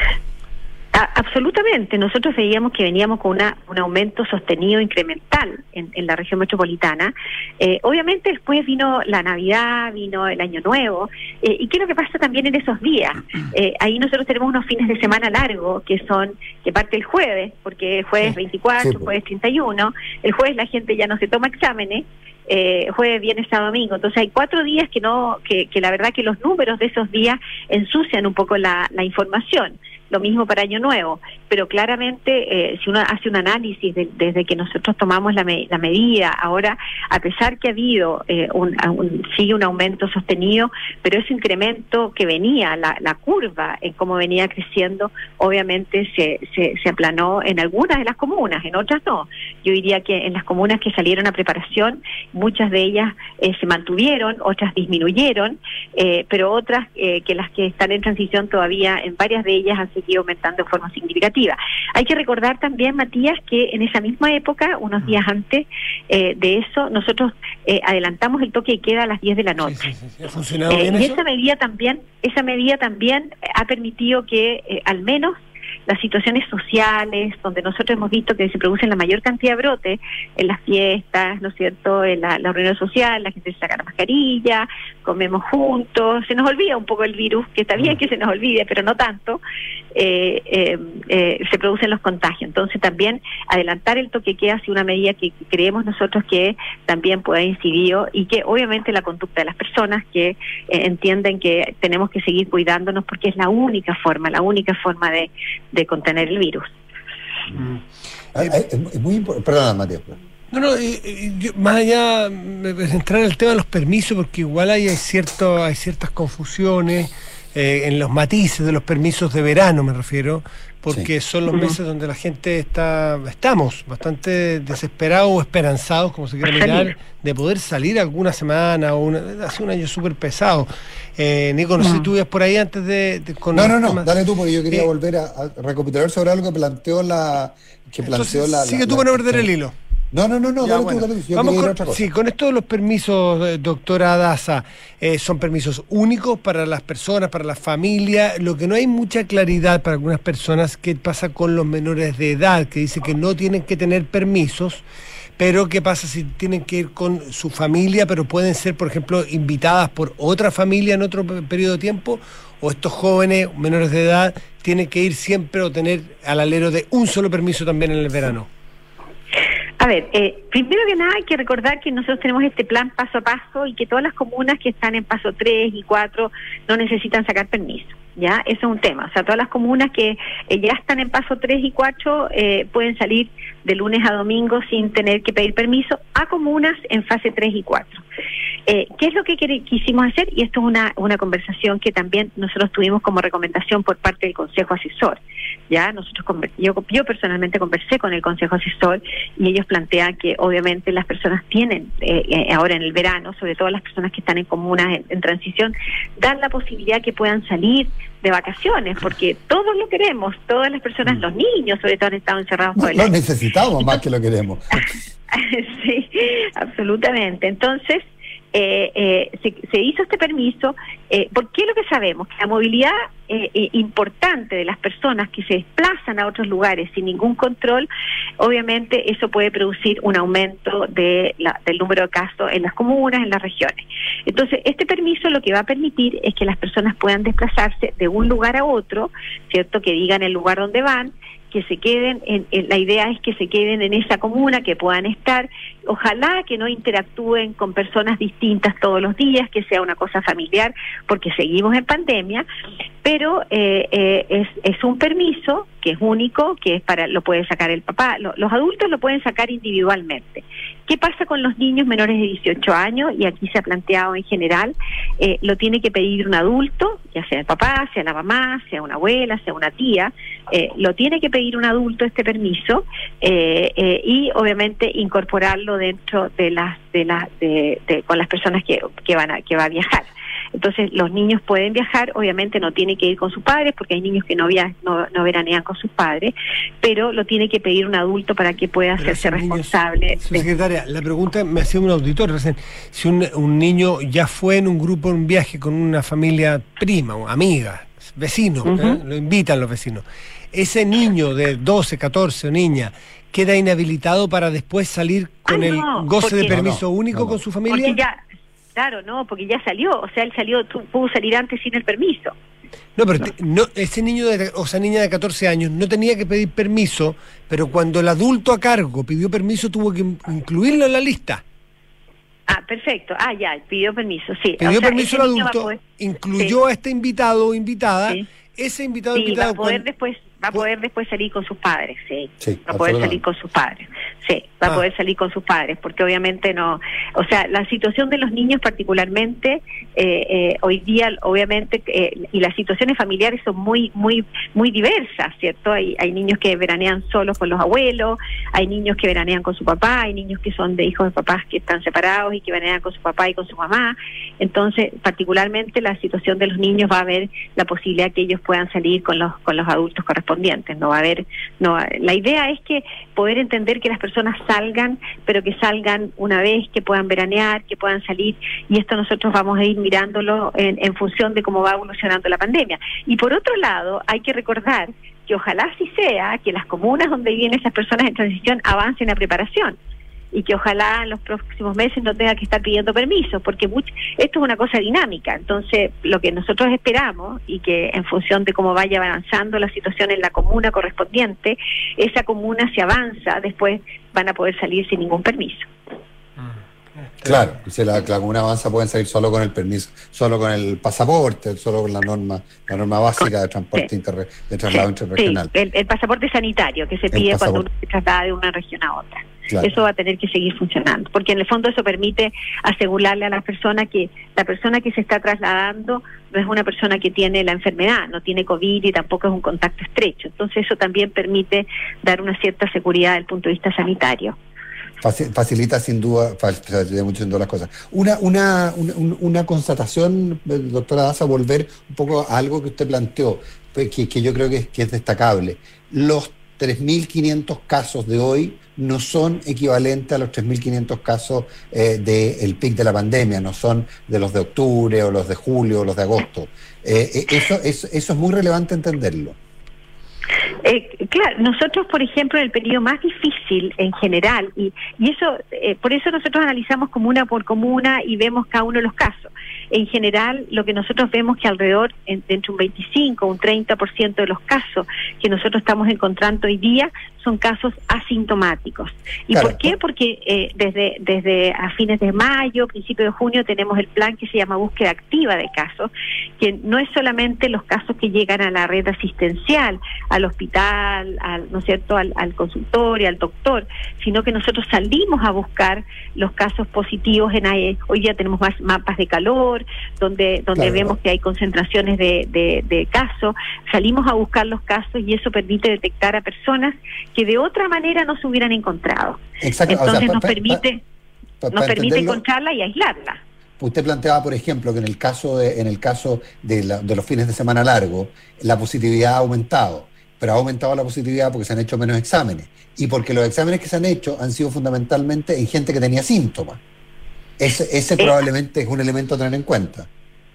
A, absolutamente. Nosotros veíamos que veníamos con una, un aumento sostenido incremental en, en la región metropolitana. Eh, obviamente después vino la Navidad, vino el Año Nuevo, eh, y qué es lo que pasa también en esos días. Eh, ahí nosotros tenemos unos fines de semana largos, que son, que parte el jueves, porque el jueves veinticuatro, sí, jueves treinta y uno, el jueves la gente ya no se toma exámenes, eh, jueves, viernes, sábado, domingo. Entonces hay cuatro días que no, que, que la verdad que los números de esos días ensucian un poco la, la información. Lo mismo para Año Nuevo, pero claramente eh, si uno hace un análisis de, desde que nosotros tomamos la, me, la medida, ahora, a pesar que ha habido eh, un, un, sigue un aumento sostenido, pero ese incremento que venía, la, la curva en cómo venía creciendo, obviamente se, se, se aplanó en algunas de las comunas, en otras no. Yo diría que en las comunas que salieron a preparación, muchas de ellas eh, se mantuvieron, otras disminuyeron, eh, pero otras eh, que las que están en transición todavía, en varias de ellas han seguido aumentando de forma significativa. Hay que recordar también, Matías, que en esa misma época, unos días antes eh, de eso, nosotros eh, adelantamos el toque de queda a las diez de la noche. Sí, sí, sí. ¿Ha funcionado eh, bien y eso? esa medida también, esa medida también ha permitido que eh, al menos las situaciones sociales, donde nosotros hemos visto que se producen la mayor cantidad de brotes, en las fiestas, ¿no es cierto?, en la, la reunión social, la gente se saca la mascarilla, comemos juntos, se nos olvida un poco el virus, que está bien que se nos olvide, pero no tanto, eh, eh, eh, se producen los contagios. Entonces también adelantar el toque de queda ha sido una medida que, que creemos nosotros que también puede haber incidido, y que obviamente la conducta de las personas que eh, entienden que tenemos que seguir cuidándonos, porque es la única forma, la única forma de de contener el virus. Mm. Ah, es muy importante. Perdona, Matías. No, no, eh, eh, yo, más allá de entrar en el tema de los permisos, porque igual hay, hay, cierto, hay ciertas confusiones eh, en los matices de los permisos de verano, me refiero, porque sí. son los meses donde la gente está, estamos bastante desesperados o esperanzados, como se quiera mirar, de poder salir alguna semana o una, hace un año súper pesado. Eh, Nico, no sé si tú ibas por ahí antes de... de con no, no, no, tema. Dale tú, porque yo quería eh, volver a, a recapitular sobre algo que planteó la... que planteó entonces, la... Sigue la, tú la, para no perder el hilo. No, no, no, no, ya, dale bueno. tú, dale tú. Yo Vamos con, otra cosa. Sí, con esto de los permisos, doctora Daza, eh, son permisos únicos para las personas, para las familias. Lo que no hay mucha claridad para algunas personas, ¿qué pasa con los menores de edad? Que dice que no tienen que tener permisos, pero ¿qué pasa si tienen que ir con su familia, pero pueden ser, por ejemplo, invitadas por otra familia en otro periodo de tiempo? o estos jóvenes menores de edad tienen que ir siempre o tener al alero de un solo permiso también en el verano? A ver, eh, primero que nada hay que recordar que nosotros tenemos este plan paso a paso y que todas las comunas que están en paso tres y cuatro no necesitan sacar permiso, ¿ya? Eso es un tema. O sea, todas las comunas que eh, ya están en paso tres y cuatro eh, pueden salir de lunes a domingo sin tener que pedir permiso a comunas en fase tres y cuatro. Eh, ¿Qué es lo que quer- quisimos hacer? Y esto es una, una conversación que también nosotros tuvimos como recomendación por parte del Consejo Asesor. Ya nosotros conver- yo, yo personalmente conversé con el Consejo Asesor y ellos plantean que obviamente las personas tienen eh, eh, ahora en el verano, sobre todo las personas que están en comunas en, en transición, dar la posibilidad que puedan salir de vacaciones, porque todos lo queremos, todas las personas, los niños sobre todo han estado encerrados todo el Lo año. necesitamos más que lo queremos. Sí, absolutamente. Entonces, eh, eh, se, se hizo este permiso. Eh, ¿Por qué lo que sabemos? Que la movilidad eh, eh, importante de las personas que se desplazan a otros lugares sin ningún control, obviamente eso puede producir un aumento de la, del número de casos en las comunas, en las regiones. Entonces, este permiso lo que va a permitir es que las personas puedan desplazarse de un lugar a otro, ¿cierto? Que digan el lugar donde van, que se queden, en, en, la idea es que se queden en esa comuna, que puedan estar, ojalá que no interactúen con personas distintas todos los días, que sea una cosa familiar, porque seguimos en pandemia, pero eh, eh, es, es un permiso que es único, que es para lo puede sacar el papá, lo, los adultos lo pueden sacar individualmente. ¿Qué pasa con los niños menores de dieciocho años? Y aquí se ha planteado en general, eh, lo tiene que pedir un adulto, ya sea el papá, sea la mamá, sea una abuela, sea una tía, eh, lo tiene que pedir un adulto este permiso eh, eh, y obviamente incorporarlo dentro de las de las de, de, con las personas que, que van a que va a viajar. Entonces los niños pueden viajar, obviamente no tienen que ir con sus padres, porque hay niños que no, via no, no veranean con sus padres, pero lo tiene que pedir un adulto para que pueda Pero hacerse niños, responsable. Su secretaria, la pregunta me hacía un auditor recién, si un, un niño ya fue en un grupo, en un viaje con una familia prima, o amiga, vecino, uh-huh. ¿eh? Lo invitan los vecinos, ese niño de doce, catorce o niña, ¿queda inhabilitado para después salir con ah, no, el goce de permiso no, no, único no, no. con su familia? Porque ya, claro, no, porque ya salió, o sea, él salió, pudo salir antes sin el permiso. No, pero no. Te, no, ese niño de, o esa niña de catorce años no tenía que pedir permiso, pero cuando el adulto a cargo pidió permiso tuvo que incluirlo en la lista. Ah, perfecto. Ah, ya, pidió permiso, sí. Pidió o sea, permiso al adulto, poder... incluyó sí. a este invitado o invitada, sí. ese invitado o sí, invitado... va a poder cuando... después... Va a poder después salir con sus padres, sí. sí va a poder salir con sus padres, sí. Va ah. a poder salir con sus padres, porque obviamente no... O sea, la situación de los niños particularmente, eh, eh, hoy día, obviamente, eh, y las situaciones familiares son muy muy muy diversas, ¿cierto? Hay, hay niños que veranean solos con los abuelos, hay niños que veranean con su papá, hay niños que son de hijos de papás que están separados y que veranean con su papá y con su mamá. Entonces, particularmente, la situación de los niños va a haber la posibilidad que ellos puedan salir con los con los adultos correspondientes. No va a haber, no, la idea es que poder entender que las personas salgan, pero que salgan una vez, que puedan veranear, que puedan salir, y esto nosotros vamos a ir mirándolo en, en función de cómo va evolucionando la pandemia. Y por otro lado, hay que recordar que ojalá así sea, que las comunas donde viven esas personas en transición avancen a preparación, y que ojalá en los próximos meses no tenga que estar pidiendo permiso, porque mucho, esto es una cosa dinámica. Entonces, lo que nosotros esperamos, y que en función de cómo vaya avanzando la situación en la comuna correspondiente, esa comuna se avanza, después van a poder salir sin ningún permiso. Claro, si la, la comuna avanza pueden salir solo con el permiso, solo con el pasaporte, solo con la norma la norma básica de transporte sí. interre, de traslado sí, interregional. Sí, el, el pasaporte sanitario que se pide cuando uno se traslada de una región a otra. Claro. Eso va a tener que seguir funcionando, porque en el fondo eso permite asegurarle a la persona que la persona que se está trasladando no es una persona que tiene la enfermedad, no tiene COVID y tampoco es un contacto estrecho. Entonces eso también permite dar una cierta seguridad desde el punto de vista sanitario. Facilita sin duda, facilita mucho sin duda las cosas. Una, una, una, una constatación, doctora Daza, volver un poco a algo que usted planteó, que, que yo creo que es, que es destacable. Los tres mil quinientos casos de hoy no son equivalentes a los tres mil quinientos casos eh, del pic de la pandemia, no son de los de octubre o los de julio o los de agosto. Eh, eso, eso, eso es muy relevante entenderlo. Eh, claro, nosotros, por ejemplo, en el periodo más difícil en general, y, y eso, eh, por eso nosotros analizamos comuna por comuna y vemos cada uno de los casos. En general, lo que nosotros vemos que alrededor, en, entre un veinticinco, un treinta por ciento de los casos que nosotros estamos encontrando hoy día son casos asintomáticos. ¿Y claro. por qué? Porque eh, desde, desde a fines de mayo, principio de junio, tenemos el plan que se llama búsqueda activa de casos, que no es solamente los casos que llegan a la red asistencial, al hospital, al, ¿no es cierto?, al, al consultorio, al doctor, sino que nosotros salimos a buscar los casos positivos. En A E. Hoy día tenemos más mapas de calor, donde donde claro. vemos que hay concentraciones de, de, de casos, salimos a buscar los casos y eso permite detectar a personas que de otra manera no se hubieran encontrado. Exacto. Entonces, o sea, pa, nos pa, permite pa, pa, nos permite encontrarla y aislarla. Usted planteaba, por ejemplo, que en el caso de, en el caso de, la, de los fines de semana largo, la positividad ha aumentado, pero ha aumentado la positividad porque se han hecho menos exámenes y porque los exámenes que se han hecho han sido fundamentalmente en gente que tenía síntomas. Ese, ese eh, probablemente es un elemento a tener en cuenta.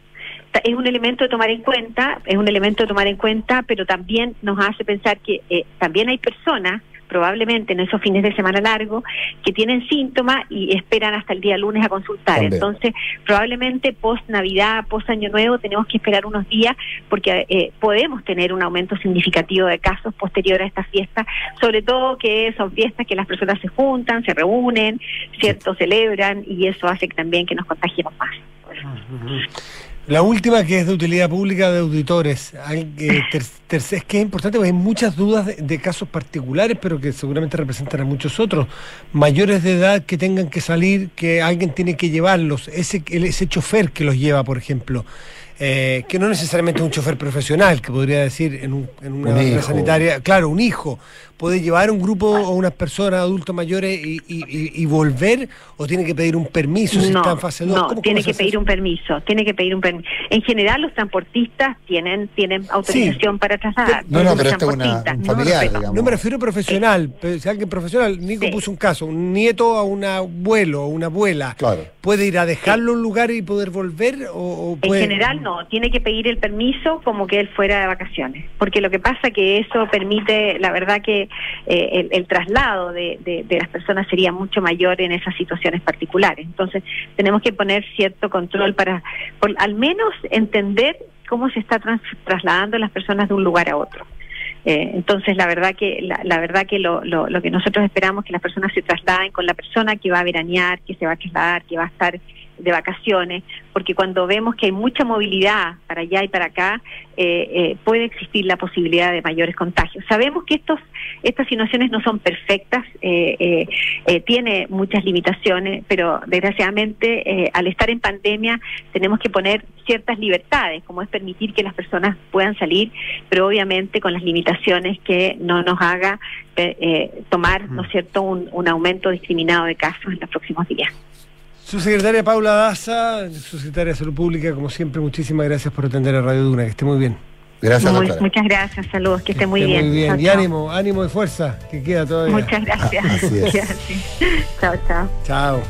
Es un elemento de tomar en cuenta, es un elemento de tomar en cuenta, pero también nos hace pensar que eh, también hay personas, probablemente en esos fines de semana largos, que tienen síntomas y esperan hasta el día lunes a consultar. También. Entonces, probablemente post Navidad, post Año Nuevo, tenemos que esperar unos días porque eh, podemos tener un aumento significativo de casos posterior a estas fiestas, sobre todo que son fiestas que las personas se juntan, se reúnen, cierto, sí. celebran, y eso hace también que nos contagiemos más. Uh-huh. La última, que es de utilidad pública de auditores, eh, ter, ter, es que es importante porque hay muchas dudas de, de casos particulares, pero que seguramente representan a muchos otros. Mayores de edad que tengan que salir, que alguien tiene que llevarlos, ese, ese chofer que los lleva, por ejemplo, eh, que no necesariamente es un chofer profesional, que podría decir en, un, en una red sanitaria, claro, un hijo, puede llevar un grupo o unas personas adultos mayores y, y, y volver, o tiene que pedir un permiso si no, está en fase dos. No, ¿Cómo, tiene cómo que pedir eso? un permiso, tiene que pedir un permiso. En general los transportistas tienen tienen autorización sí. para trasladar. No, no, pero esto es una, un familiar, no, digamos. No me refiero a profesional, pero si alguien profesional, Nico sí. puso un caso, un nieto a un abuelo o una abuela, claro. ¿puede ir a dejarlo en un lugar y poder volver? O, o puede... En general no, tiene que pedir el permiso como que él fuera de vacaciones, porque lo que pasa que eso permite, la verdad que eh, el, el traslado de, de, de las personas sería mucho mayor en esas situaciones particulares. Entonces tenemos que poner cierto control para, por, al menos entender cómo se está trans, trasladando las personas de un lugar a otro. Eh, entonces la verdad que la, la verdad que lo, lo, lo que nosotros esperamos es que las personas se trasladen con la persona que va a veranear, que se va a trasladar, que va a estar de vacaciones, porque cuando vemos que hay mucha movilidad para allá y para acá, eh, eh, puede existir la posibilidad de mayores contagios. Sabemos que estos estas situaciones no son perfectas, eh, eh, eh, tiene muchas limitaciones, pero desgraciadamente eh, al estar en pandemia tenemos que poner ciertas libertades, como es permitir que las personas puedan salir, pero obviamente con las limitaciones que no nos haga eh, eh, tomar, ¿no es cierto?, un, un aumento discriminado de casos en los próximos días. Subsecretaria Paula Daza, subsecretaria de Salud Pública, como siempre, muchísimas gracias por atender a Radio Duna, que esté muy bien. Gracias, muy, muchas gracias, saludos, que, que esté muy esté bien. Muy bien. Chao, y chao. ánimo, ánimo y fuerza, que queda todavía. Muchas gracias. Ah, así es. Chao, chao. Chao.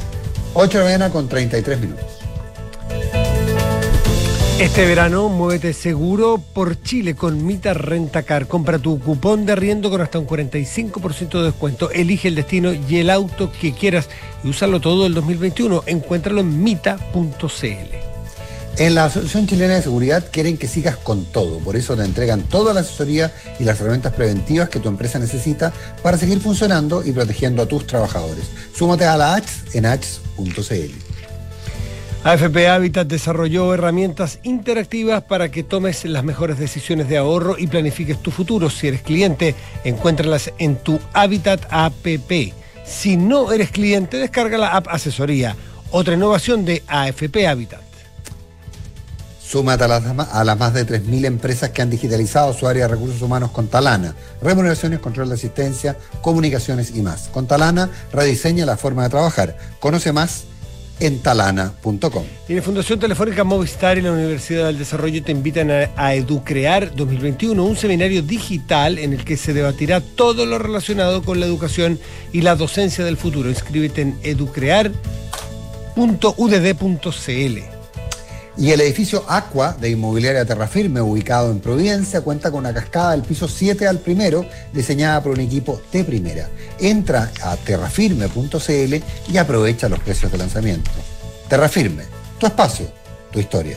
ocho de la mañana con treinta y tres minutos. Este verano, muévete seguro por Chile con Mita Rentacar. Compra tu cupón de arriendo con hasta un cuarenta y cinco por ciento de descuento. Elige el destino y el auto que quieras y úsalo todo el dos mil veintiuno. Encuéntralo en mita punto c l. En la Asociación Chilena de Seguridad quieren que sigas con todo. Por eso te entregan toda la asesoría y las herramientas preventivas que tu empresa necesita para seguir funcionando y protegiendo a tus trabajadores. Súmate a la A H S en A H S punto c l. A F P Habitat desarrolló herramientas interactivas para que tomes las mejores decisiones de ahorro y planifiques tu futuro. Si eres cliente, encuéntralas en tu Habitat app. Si no eres cliente, descarga la app Asesoría, otra innovación de A F P Habitat. Súmate a las, a las más de tres mil empresas que han digitalizado su área de recursos humanos con Talana. Remuneraciones, control de asistencia, comunicaciones y más. Con Talana rediseña la forma de trabajar. Conoce más en talana punto com. Y la Fundación Telefónica Movistar y la Universidad del Desarrollo te invitan a, a Educrear dos mil veintiuno, un seminario digital en el que se debatirá todo lo relacionado con la educación y la docencia del futuro. Inscríbete en educrear punto u d d punto c l. Y el edificio Aqua de Inmobiliaria Terrafirme, ubicado en Providencia, cuenta con una cascada del piso siete al primero, diseñada por un equipo de primera. Entra a terrafirme punto c l y aprovecha los precios de lanzamiento. Terrafirme, tu espacio, tu historia.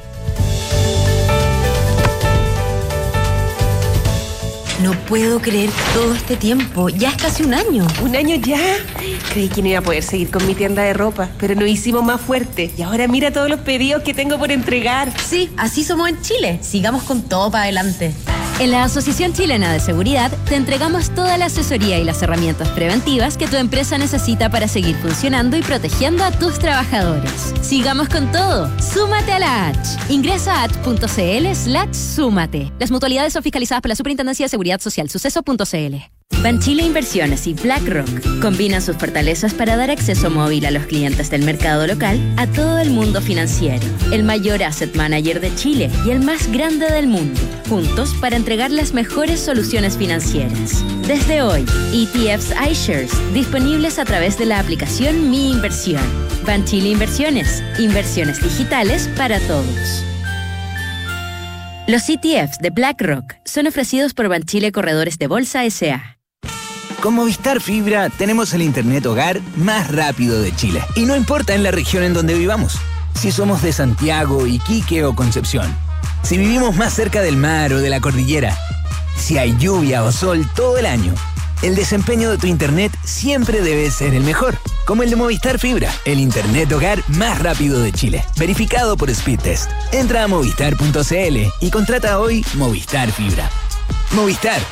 No puedo creer todo este tiempo. Ya es casi un año. ¿Un año ya? Creí que no iba a poder seguir con mi tienda de ropa, pero nos hicimos más fuerte. Y ahora mira todos los pedidos que tengo por entregar. Sí, así somos en Chile. Sigamos con todo para adelante. En la Asociación Chilena de Seguridad te entregamos toda la asesoría y las herramientas preventivas que tu empresa necesita para seguir funcionando y protegiendo a tus trabajadores. Sigamos con todo. Súmate a la H. Ingresa a h.cl slash súmate. Las mutualidades son fiscalizadas por la Superintendencia de Seguridad Social. Suceso punto c l. Banchile Inversiones y BlackRock combinan sus fortalezas para dar acceso móvil a los clientes del mercado local a todo el mundo financiero. El mayor asset manager de Chile y el más grande del mundo. Juntos para entregar las mejores soluciones financieras. Desde hoy, E T Fs iShares disponibles a través de la aplicación Mi Inversión. Banchile Inversiones. Inversiones digitales para todos. Los E T Fs de BlackRock son ofrecidos por Banchile Corredores de Bolsa S A Con Movistar Fibra tenemos el internet hogar más rápido de Chile. Y no importa en la región en donde vivamos. Si somos de Santiago, Iquique o Concepción. Si vivimos más cerca del mar o de la cordillera. Si hay lluvia o sol todo el año. El desempeño de tu internet siempre debe ser el mejor. Como el de Movistar Fibra, el internet hogar más rápido de Chile. Verificado por Speedtest. Entra a movistar punto c l y contrata hoy Movistar Fibra. Movistar.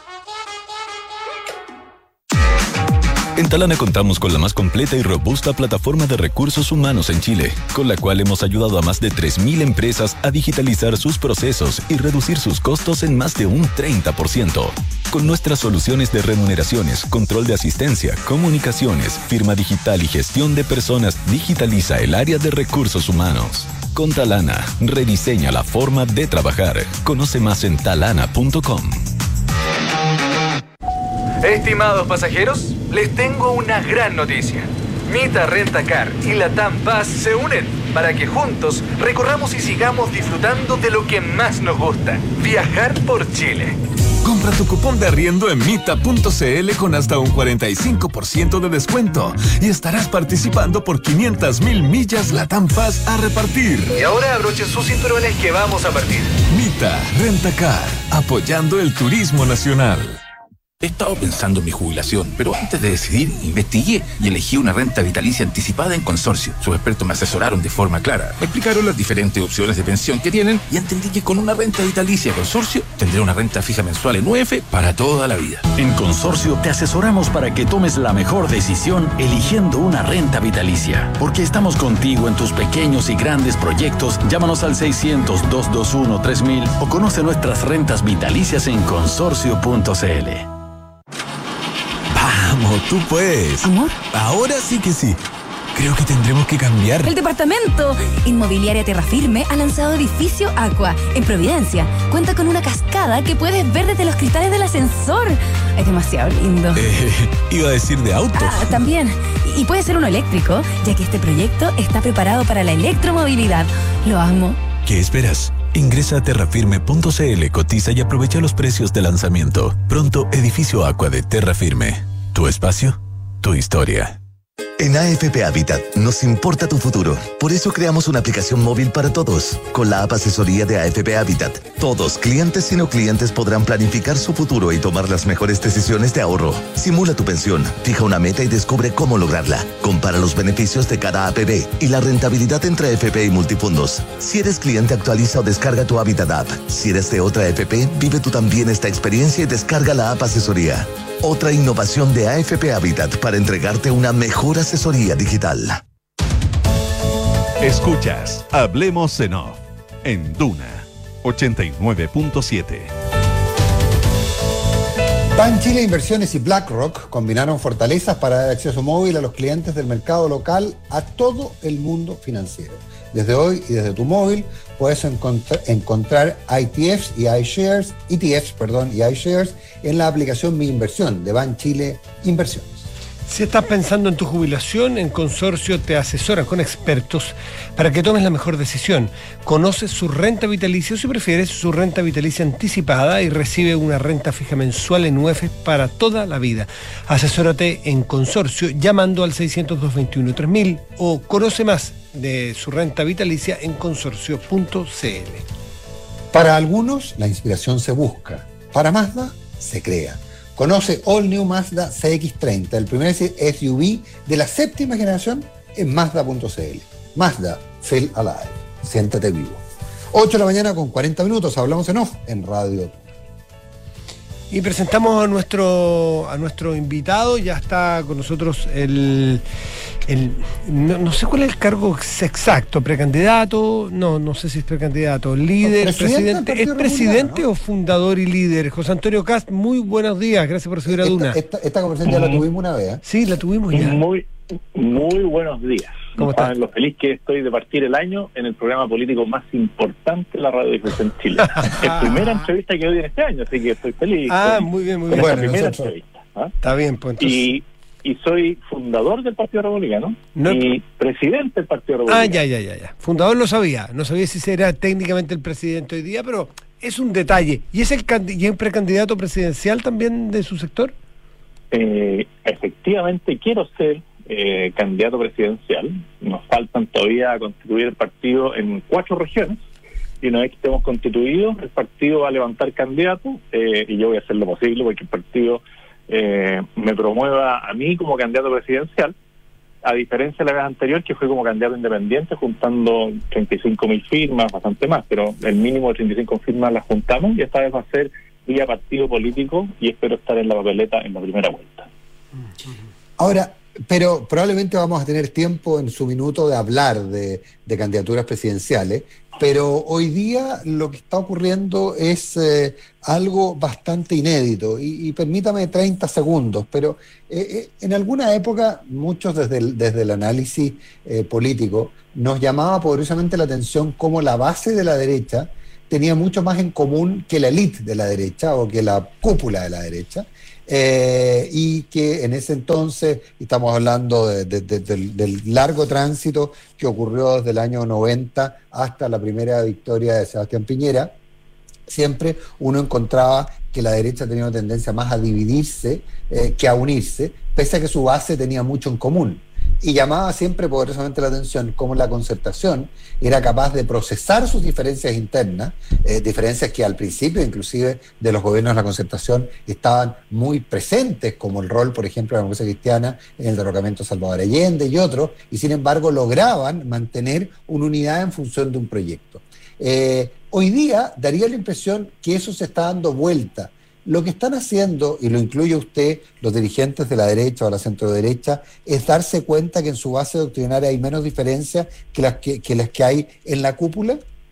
En Talana contamos con la más completa y robusta plataforma de recursos humanos en Chile, con la cual hemos ayudado a más de tres mil empresas a digitalizar sus procesos y reducir sus costos en más de un treinta por ciento. Con nuestras soluciones de remuneraciones, control de asistencia, comunicaciones, firma digital y gestión de personas, digitaliza el área de recursos humanos. Con Talana, rediseña la forma de trabajar. Conoce más en talana punto com. Estimados pasajeros, les tengo una gran noticia. Mita Rentacar y Latam Paz se unen para que juntos recorramos y sigamos disfrutando de lo que más nos gusta, viajar por Chile. Compra tu cupón de arriendo en mita punto c l con hasta un cuarenta y cinco por ciento de descuento y estarás participando por quinientas mil millas Latam Paz a repartir. Y ahora abrochen sus cinturones que vamos a partir. Mita Rentacar, apoyando el turismo nacional. He estado pensando en mi jubilación, pero antes de decidir, investigué y elegí una renta vitalicia anticipada en Consorcio. Sus expertos me asesoraron de forma clara. Me explicaron las diferentes opciones de pensión que tienen y entendí que con una renta vitalicia Consorcio tendré una renta fija mensual en U E F para toda la vida. En Consorcio te asesoramos para que tomes la mejor decisión eligiendo una renta vitalicia. Porque estamos contigo en tus pequeños y grandes proyectos. Llámanos al seiscientos, doscientos veintiuno, tres mil o conoce nuestras rentas vitalicias en consorcio punto c l. Vamos, tú puedes. ¿Amor? Ahora sí que sí. Creo que tendremos que cambiar. ¡El departamento! Inmobiliaria Terrafirme ha lanzado edificio Aqua en Providencia. Cuenta con una cascada que puedes ver desde los cristales del ascensor. Es demasiado lindo. Eh, iba a decir de autos. Ah, también. Y puede ser uno eléctrico, ya que este proyecto está preparado para la electromovilidad. Lo amo. ¿Qué esperas? Ingresa a terrafirme punto c l, cotiza y aprovecha los precios de lanzamiento. Pronto, edificio Aqua de Terrafirme. Tu espacio, tu historia. En A F P Habitat nos importa tu futuro. Por eso creamos una aplicación móvil para todos. Con la app Asesoría de A F P Habitat, todos, clientes y no clientes, podrán planificar su futuro y tomar las mejores decisiones de ahorro. Simula tu pensión, fija una meta y descubre cómo lograrla. Compara los beneficios de cada A P B y la rentabilidad entre A F P y multifondos. Si eres cliente, actualiza o descarga tu Habitat app. Si eres de otra A F P, vive tú también esta experiencia y descarga la app Asesoría. Otra innovación de A F P Habitat para entregarte una mejor asesoría digital. Escuchas Hablemos en Off en Duna ochenta y nueve punto siete. Banchile Inversiones y BlackRock combinaron fortalezas para dar acceso móvil a los clientes del mercado local a todo el mundo financiero. Desde hoy y desde tu móvil puedes encontrar, encontrar E T Fs y iShares, E T Fs, perdón, y iShares en la aplicación Mi Inversión de Banchile Inversiones. Si estás pensando en tu jubilación, en Consorcio te asesoran con expertos para que tomes la mejor decisión. Conoce su renta vitalicia, o si prefieres, su renta vitalicia anticipada, y recibe una renta fija mensual en U E F para toda la vida. Asesórate en Consorcio llamando al seiscientos dos veintiuno tres mil o conoce más de su renta vitalicia en consorcio punto c l. Para algunos, la inspiración se busca. Para Mazda, se crea. Conoce All New Mazda C X treinta, el primer S U V de la séptima generación en Mazda punto c l. Mazda, feel alive. Siéntate vivo. ocho de la mañana con cuarenta minutos, hablamos en off en Radio. Y presentamos a nuestro a nuestro invitado. Ya está con nosotros el, el no, no sé cuál es el cargo exacto, precandidato, no, no sé si es precandidato, líder, presidente, presidente ¿es presidente, ¿no?, o fundador y líder? José Antonio Cast, muy buenos días, gracias por subir a Duna. Esta, esta, esta conversación ya la tuvimos una vez, ¿eh? Sí, la tuvimos ya. Muy, muy buenos días. ¿Cómo estás? Lo feliz que estoy de partir el año en el programa político más importante de la radiodifusión en Chile. Es la primera entrevista que doy en este año, así que estoy feliz. Ah, estoy, muy bien, muy bien. Es la Bueno, primera nosotros... entrevista. ¿Ah? Está bien, pues entonces... Y, y soy fundador del Partido Republicano no... y presidente del Partido Republicano. Ah, ya, ya, ya, ya. Fundador lo sabía. No sabía si será técnicamente el presidente hoy día, pero es un detalle. ¿Y es el, y el precandidato presidencial también de su sector? Eh, efectivamente, quiero ser Eh, candidato presidencial. Nos faltan todavía constituir el partido en cuatro regiones, y una vez que estemos constituidos, el partido va a levantar candidatos, eh, y yo voy a hacer lo posible porque el partido eh, me promueva a mí como candidato presidencial, a diferencia de la vez anterior, que fue como candidato independiente, juntando treinta y cinco mil firmas, bastante más, pero el mínimo de treinta y cinco firmas las juntamos, y esta vez va a ser vía partido político, y espero estar en la papeleta en la primera vuelta. Ahora, pero probablemente vamos a tener tiempo en su minuto de hablar de, de candidaturas presidenciales, pero hoy día lo que está ocurriendo es eh, algo bastante inédito, y, y permítame treinta segundos, pero eh, eh, en alguna época, muchos desde el, desde el análisis eh, político, nos llamaba poderosamente la atención cómo la base de la derecha tenía mucho más en común que la élite de la derecha o que la cúpula de la derecha. Eh, y que en ese entonces, estamos hablando de, de, de, del, del largo tránsito que ocurrió desde el año noventa hasta la primera victoria de Sebastián Piñera, siempre uno encontraba que la derecha tenía una tendencia más a dividirse eh, que a unirse, pese a que su base tenía mucho en común. Y llamaba siempre poderosamente la atención cómo la Concertación era capaz de procesar sus diferencias internas, eh, diferencias que al principio inclusive de los gobiernos de la Concertación estaban muy presentes, como el rol, por ejemplo, de la democracia cristiana en el derrocamiento de Salvador Allende y otros, y sin embargo lograban mantener una unidad en función de un proyecto. Eh, hoy día daría la impresión que eso se está dando vuelta. Lo que están haciendo, y lo incluye usted, los dirigentes de la derecha o la centroderecha, es darse cuenta que en su base doctrinaria hay menos diferencias que las que, que las que hay en la cúpula.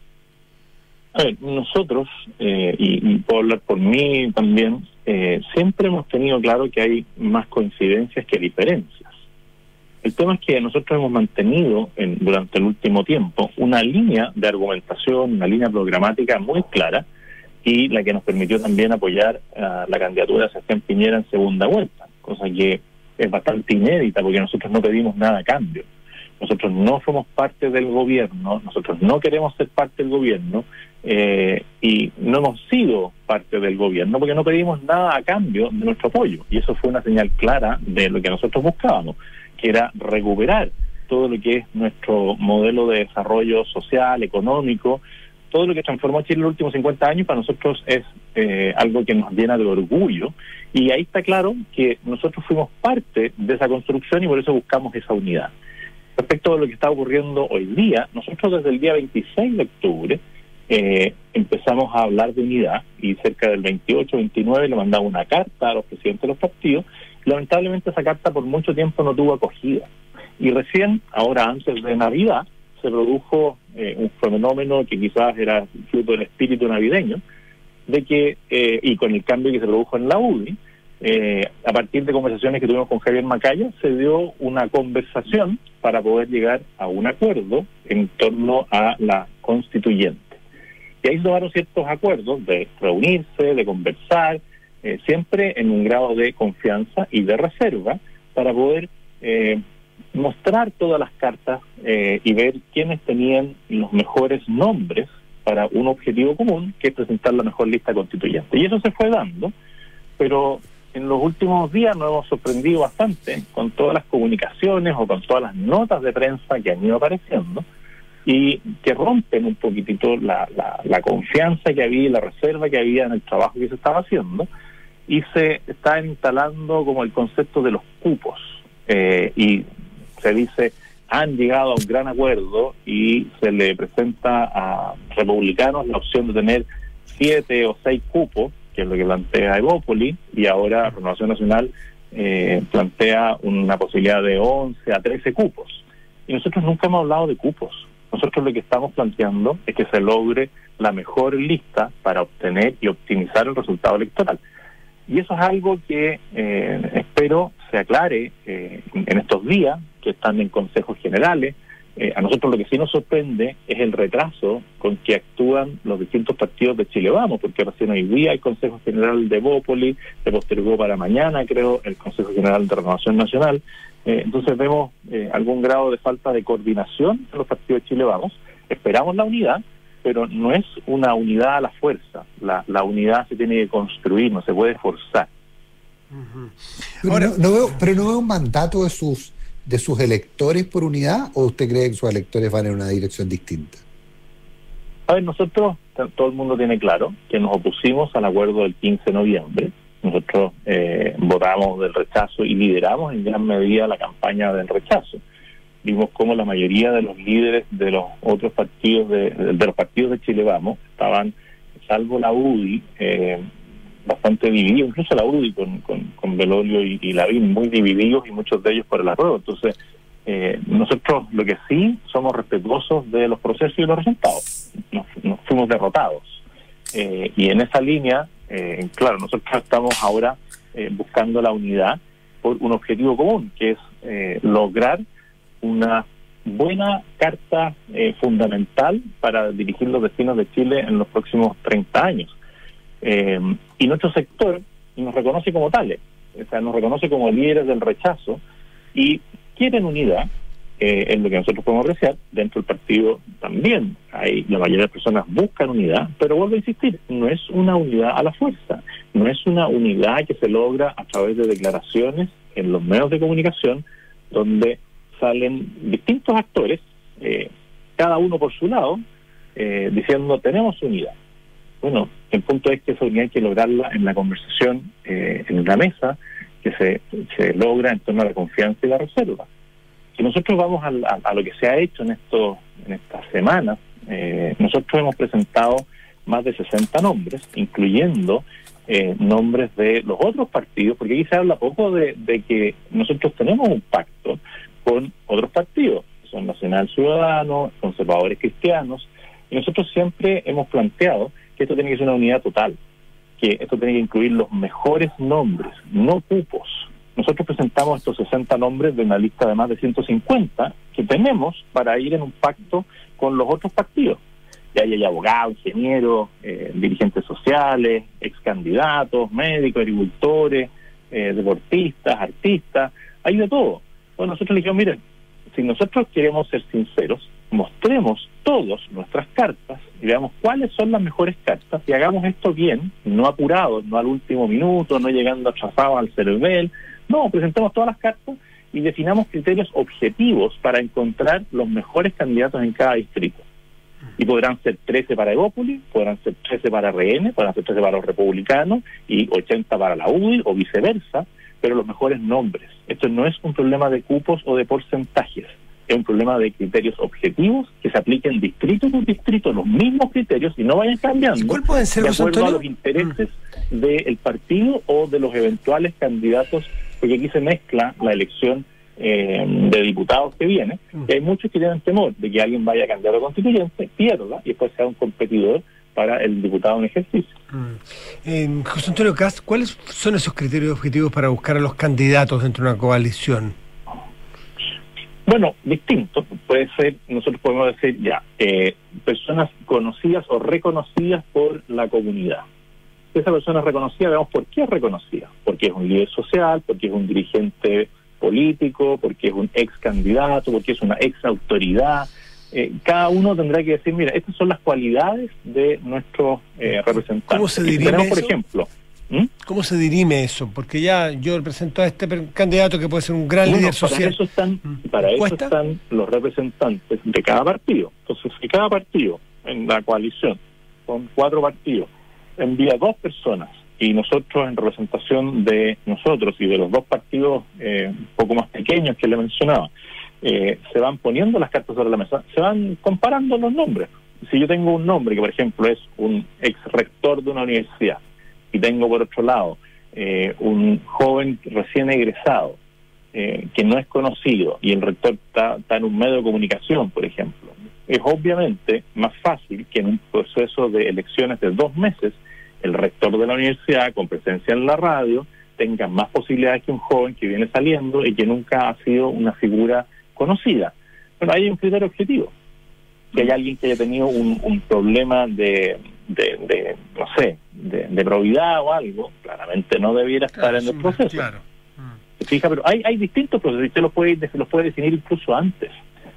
A ver, nosotros, eh, y, y puedo hablar por mí también, eh, siempre hemos tenido claro que hay más coincidencias que diferencias. El tema es que nosotros hemos mantenido en, durante el último tiempo una línea de argumentación, una línea programática muy clara, y la que nos permitió también apoyar uh, la candidatura de Sebastián Piñera en segunda vuelta, cosa que es bastante inédita porque nosotros no pedimos nada a cambio. Nosotros no somos parte del gobierno, nosotros no queremos ser parte del gobierno, eh, y no hemos sido parte del gobierno porque no pedimos nada a cambio de nuestro apoyo. Y eso fue una señal clara de lo que nosotros buscábamos, que era recuperar todo lo que es nuestro modelo de desarrollo social, económico. Todo lo que transformó Chile en los últimos cincuenta años para nosotros es eh, algo que nos llena de orgullo, y ahí está claro que nosotros fuimos parte de esa construcción y por eso buscamos esa unidad. Respecto a lo que está ocurriendo hoy día, nosotros desde el día veintiséis de octubre eh, empezamos a hablar de unidad, y cerca del veintiocho, veintinueve le mandamos una carta a los presidentes de los partidos. Lamentablemente esa carta por mucho tiempo no tuvo acogida, y recién, ahora antes de Navidad, se produjo eh, un fenómeno que quizás era fruto del espíritu navideño, de que, eh, y con el cambio que se produjo en la U D I, eh, a partir de conversaciones que tuvimos con Javier Macaya, se dio una conversación para poder llegar a un acuerdo en torno a la constituyente. Y ahí se tomaron ciertos acuerdos de reunirse, de conversar, eh, siempre en un grado de confianza y de reserva, para poder eh, mostrar todas las cartas eh, y ver quiénes tenían los mejores nombres para un objetivo común, que es presentar la mejor lista constituyente. Y eso se fue dando, pero en los últimos días nos hemos sorprendido bastante con todas las comunicaciones o con todas las notas de prensa que han ido apareciendo y que rompen un poquitito la, la, la confianza que había y la reserva que había en el trabajo que se estaba haciendo, y se está instalando como el concepto de los cupos. Eh, y se dice, han llegado a un gran acuerdo y se le presenta a republicanos la opción de tener siete o seis cupos, que es lo que plantea Evópoli, y ahora Renovación Nacional eh, plantea una posibilidad de once a trece cupos. Y nosotros nunca hemos hablado de cupos. Nosotros lo que estamos planteando es que se logre la mejor lista para obtener y optimizar el resultado electoral. Y eso es algo que eh, espero se aclare eh, en estos días, que están en consejos generales. Eh, a nosotros lo que sí nos sorprende es el retraso con que actúan los distintos partidos de Chile Vamos, porque recién hoy día el Consejo General de Evópoli, se postergó para mañana, creo, el Consejo General de Renovación Nacional. Eh, entonces vemos eh, algún grado de falta de coordinación en los partidos de Chile Vamos. Esperamos la unidad, pero no es una unidad a la fuerza. La, la unidad se tiene que construir, no se puede forzar. Pero, Ahora, no, no veo, pero no veo un mandato de sus de sus electores por unidad, ¿o usted cree que sus electores van en una dirección distinta? A ver, nosotros, todo el mundo tiene claro que nos opusimos al acuerdo del quince de noviembre. Nosotros eh, votamos del rechazo y lideramos en gran medida la campaña del rechazo. Vimos cómo la mayoría de los líderes de los otros partidos, de, de los partidos de Chile Vamos, estaban, salvo la U D I, eh, bastante divididos, incluso la U D I con, con, con Belolio y, y Lavín, muy divididos, y muchos de ellos por el apruebo. Entonces, eh, nosotros lo que sí somos respetuosos de los procesos y los resultados. Nos, nos fuimos derrotados. Eh, y en esa línea, eh, claro, nosotros estamos ahora eh, buscando la unidad por un objetivo común, que es eh, lograr una buena carta eh, fundamental para dirigir los destinos de Chile en los próximos treinta años. Eh, y nuestro sector nos reconoce como tales, o sea, nos reconoce como líderes del rechazo y quieren unidad, eh, es lo que nosotros podemos apreciar. Dentro del partido también hay, la mayoría de personas buscan unidad, pero vuelvo a insistir, no es una unidad a la fuerza, no es una unidad que se logra a través de declaraciones en los medios de comunicación, donde salen distintos actores, eh, cada uno por su lado, eh, diciendo tenemos unidad. Bueno, el punto es que esa unidad hay que lograrla en la conversación, eh, en la mesa, que se, se logra en torno a la confianza y la reserva. Si nosotros vamos a, a, a lo que se ha hecho en estos en estas semanas, eh, nosotros hemos presentado más de sesenta nombres, incluyendo eh, nombres de los otros partidos, porque aquí se habla poco de, de que nosotros tenemos un pacto con otros partidos, que son Nacional Ciudadano, Conservadores Cristianos, y nosotros siempre hemos planteado que esto tiene que ser una unidad total, que esto tiene que incluir los mejores nombres, no cupos. Nosotros presentamos estos sesenta nombres de una lista de más de ciento cincuenta que tenemos para ir en un pacto con los otros partidos. Y ahí hay abogados, ingenieros, eh, dirigentes sociales, ex candidatos, médicos, agricultores, eh, deportistas, artistas, hay de todo. Bueno, nosotros le dijimos, miren, si nosotros queremos ser sinceros, mostremos todas nuestras cartas y veamos cuáles son las mejores cartas y hagamos esto bien, no apurados, no al último minuto, no llegando atrasados al CERVEL. No, presentemos todas las cartas y definamos criterios objetivos para encontrar los mejores candidatos en cada distrito. Y podrán ser trece para Evópoli, podrán ser trece para R N, podrán ser trece para los republicanos y ochenta para la U D I o viceversa, pero los mejores nombres. Esto no es un problema de cupos o de porcentajes, es un problema de criterios objetivos que se apliquen distrito por distrito, los mismos criterios, y no vayan cambiando ¿Cuál pueden ser, de José acuerdo Antonio? a los intereses mm. del partido o de los eventuales candidatos, porque aquí se mezcla la elección eh, de diputados que viene, mm. y hay muchos que tienen temor de que alguien vaya a candidato constituyente, pierda y después sea un competidor para el diputado en ejercicio. Mm. Eh, José Antonio Kast, ¿cuáles son esos criterios objetivos para buscar a los candidatos dentro de una coalición? Bueno, distinto. Puede ser, nosotros podemos decir ya, eh, personas conocidas o reconocidas por la comunidad. Si esa persona es reconocida, veamos por qué es reconocida. Porque es un líder social, porque es un dirigente político, porque es un ex candidato, porque es una ex autoridad. Eh, cada uno tendrá que decir, mira, estas son las cualidades de nuestros eh, representantes. ¿Cómo se dirime tenemos, por eso? ejemplo, ¿Mm? ¿Cómo se dirime eso? Porque ya yo represento a este per- candidato que puede ser un gran Bueno, líder para social. Eso están, para eso ¿Cuesta? están los representantes de cada partido. Entonces, si cada partido en la coalición, son cuatro partidos, envía dos personas, y nosotros en representación de nosotros y de los dos partidos eh, un poco más pequeños que le mencionaba, eh, se van poniendo las cartas sobre la mesa, se van comparando los nombres. Si yo tengo un nombre que, por ejemplo, es un ex rector de una universidad, y tengo por otro lado eh, un joven recién egresado eh, que no es conocido, y el rector está, está en un medio de comunicación, por ejemplo, es obviamente más fácil que en un proceso de elecciones de dos meses el rector de la universidad, con presencia en la radio, tenga más posibilidades que un joven que viene saliendo y que nunca ha sido una figura conocida. Bueno, hay un criterio objetivo. Que hay alguien que haya tenido un, un problema de, de, de, no sé, de, de probidad o algo, claramente no debiera estar Claro, en el sí, proceso. claro. ¿Se fija? Pero hay, hay distintos procesos, y usted los puede, los puede definir incluso antes.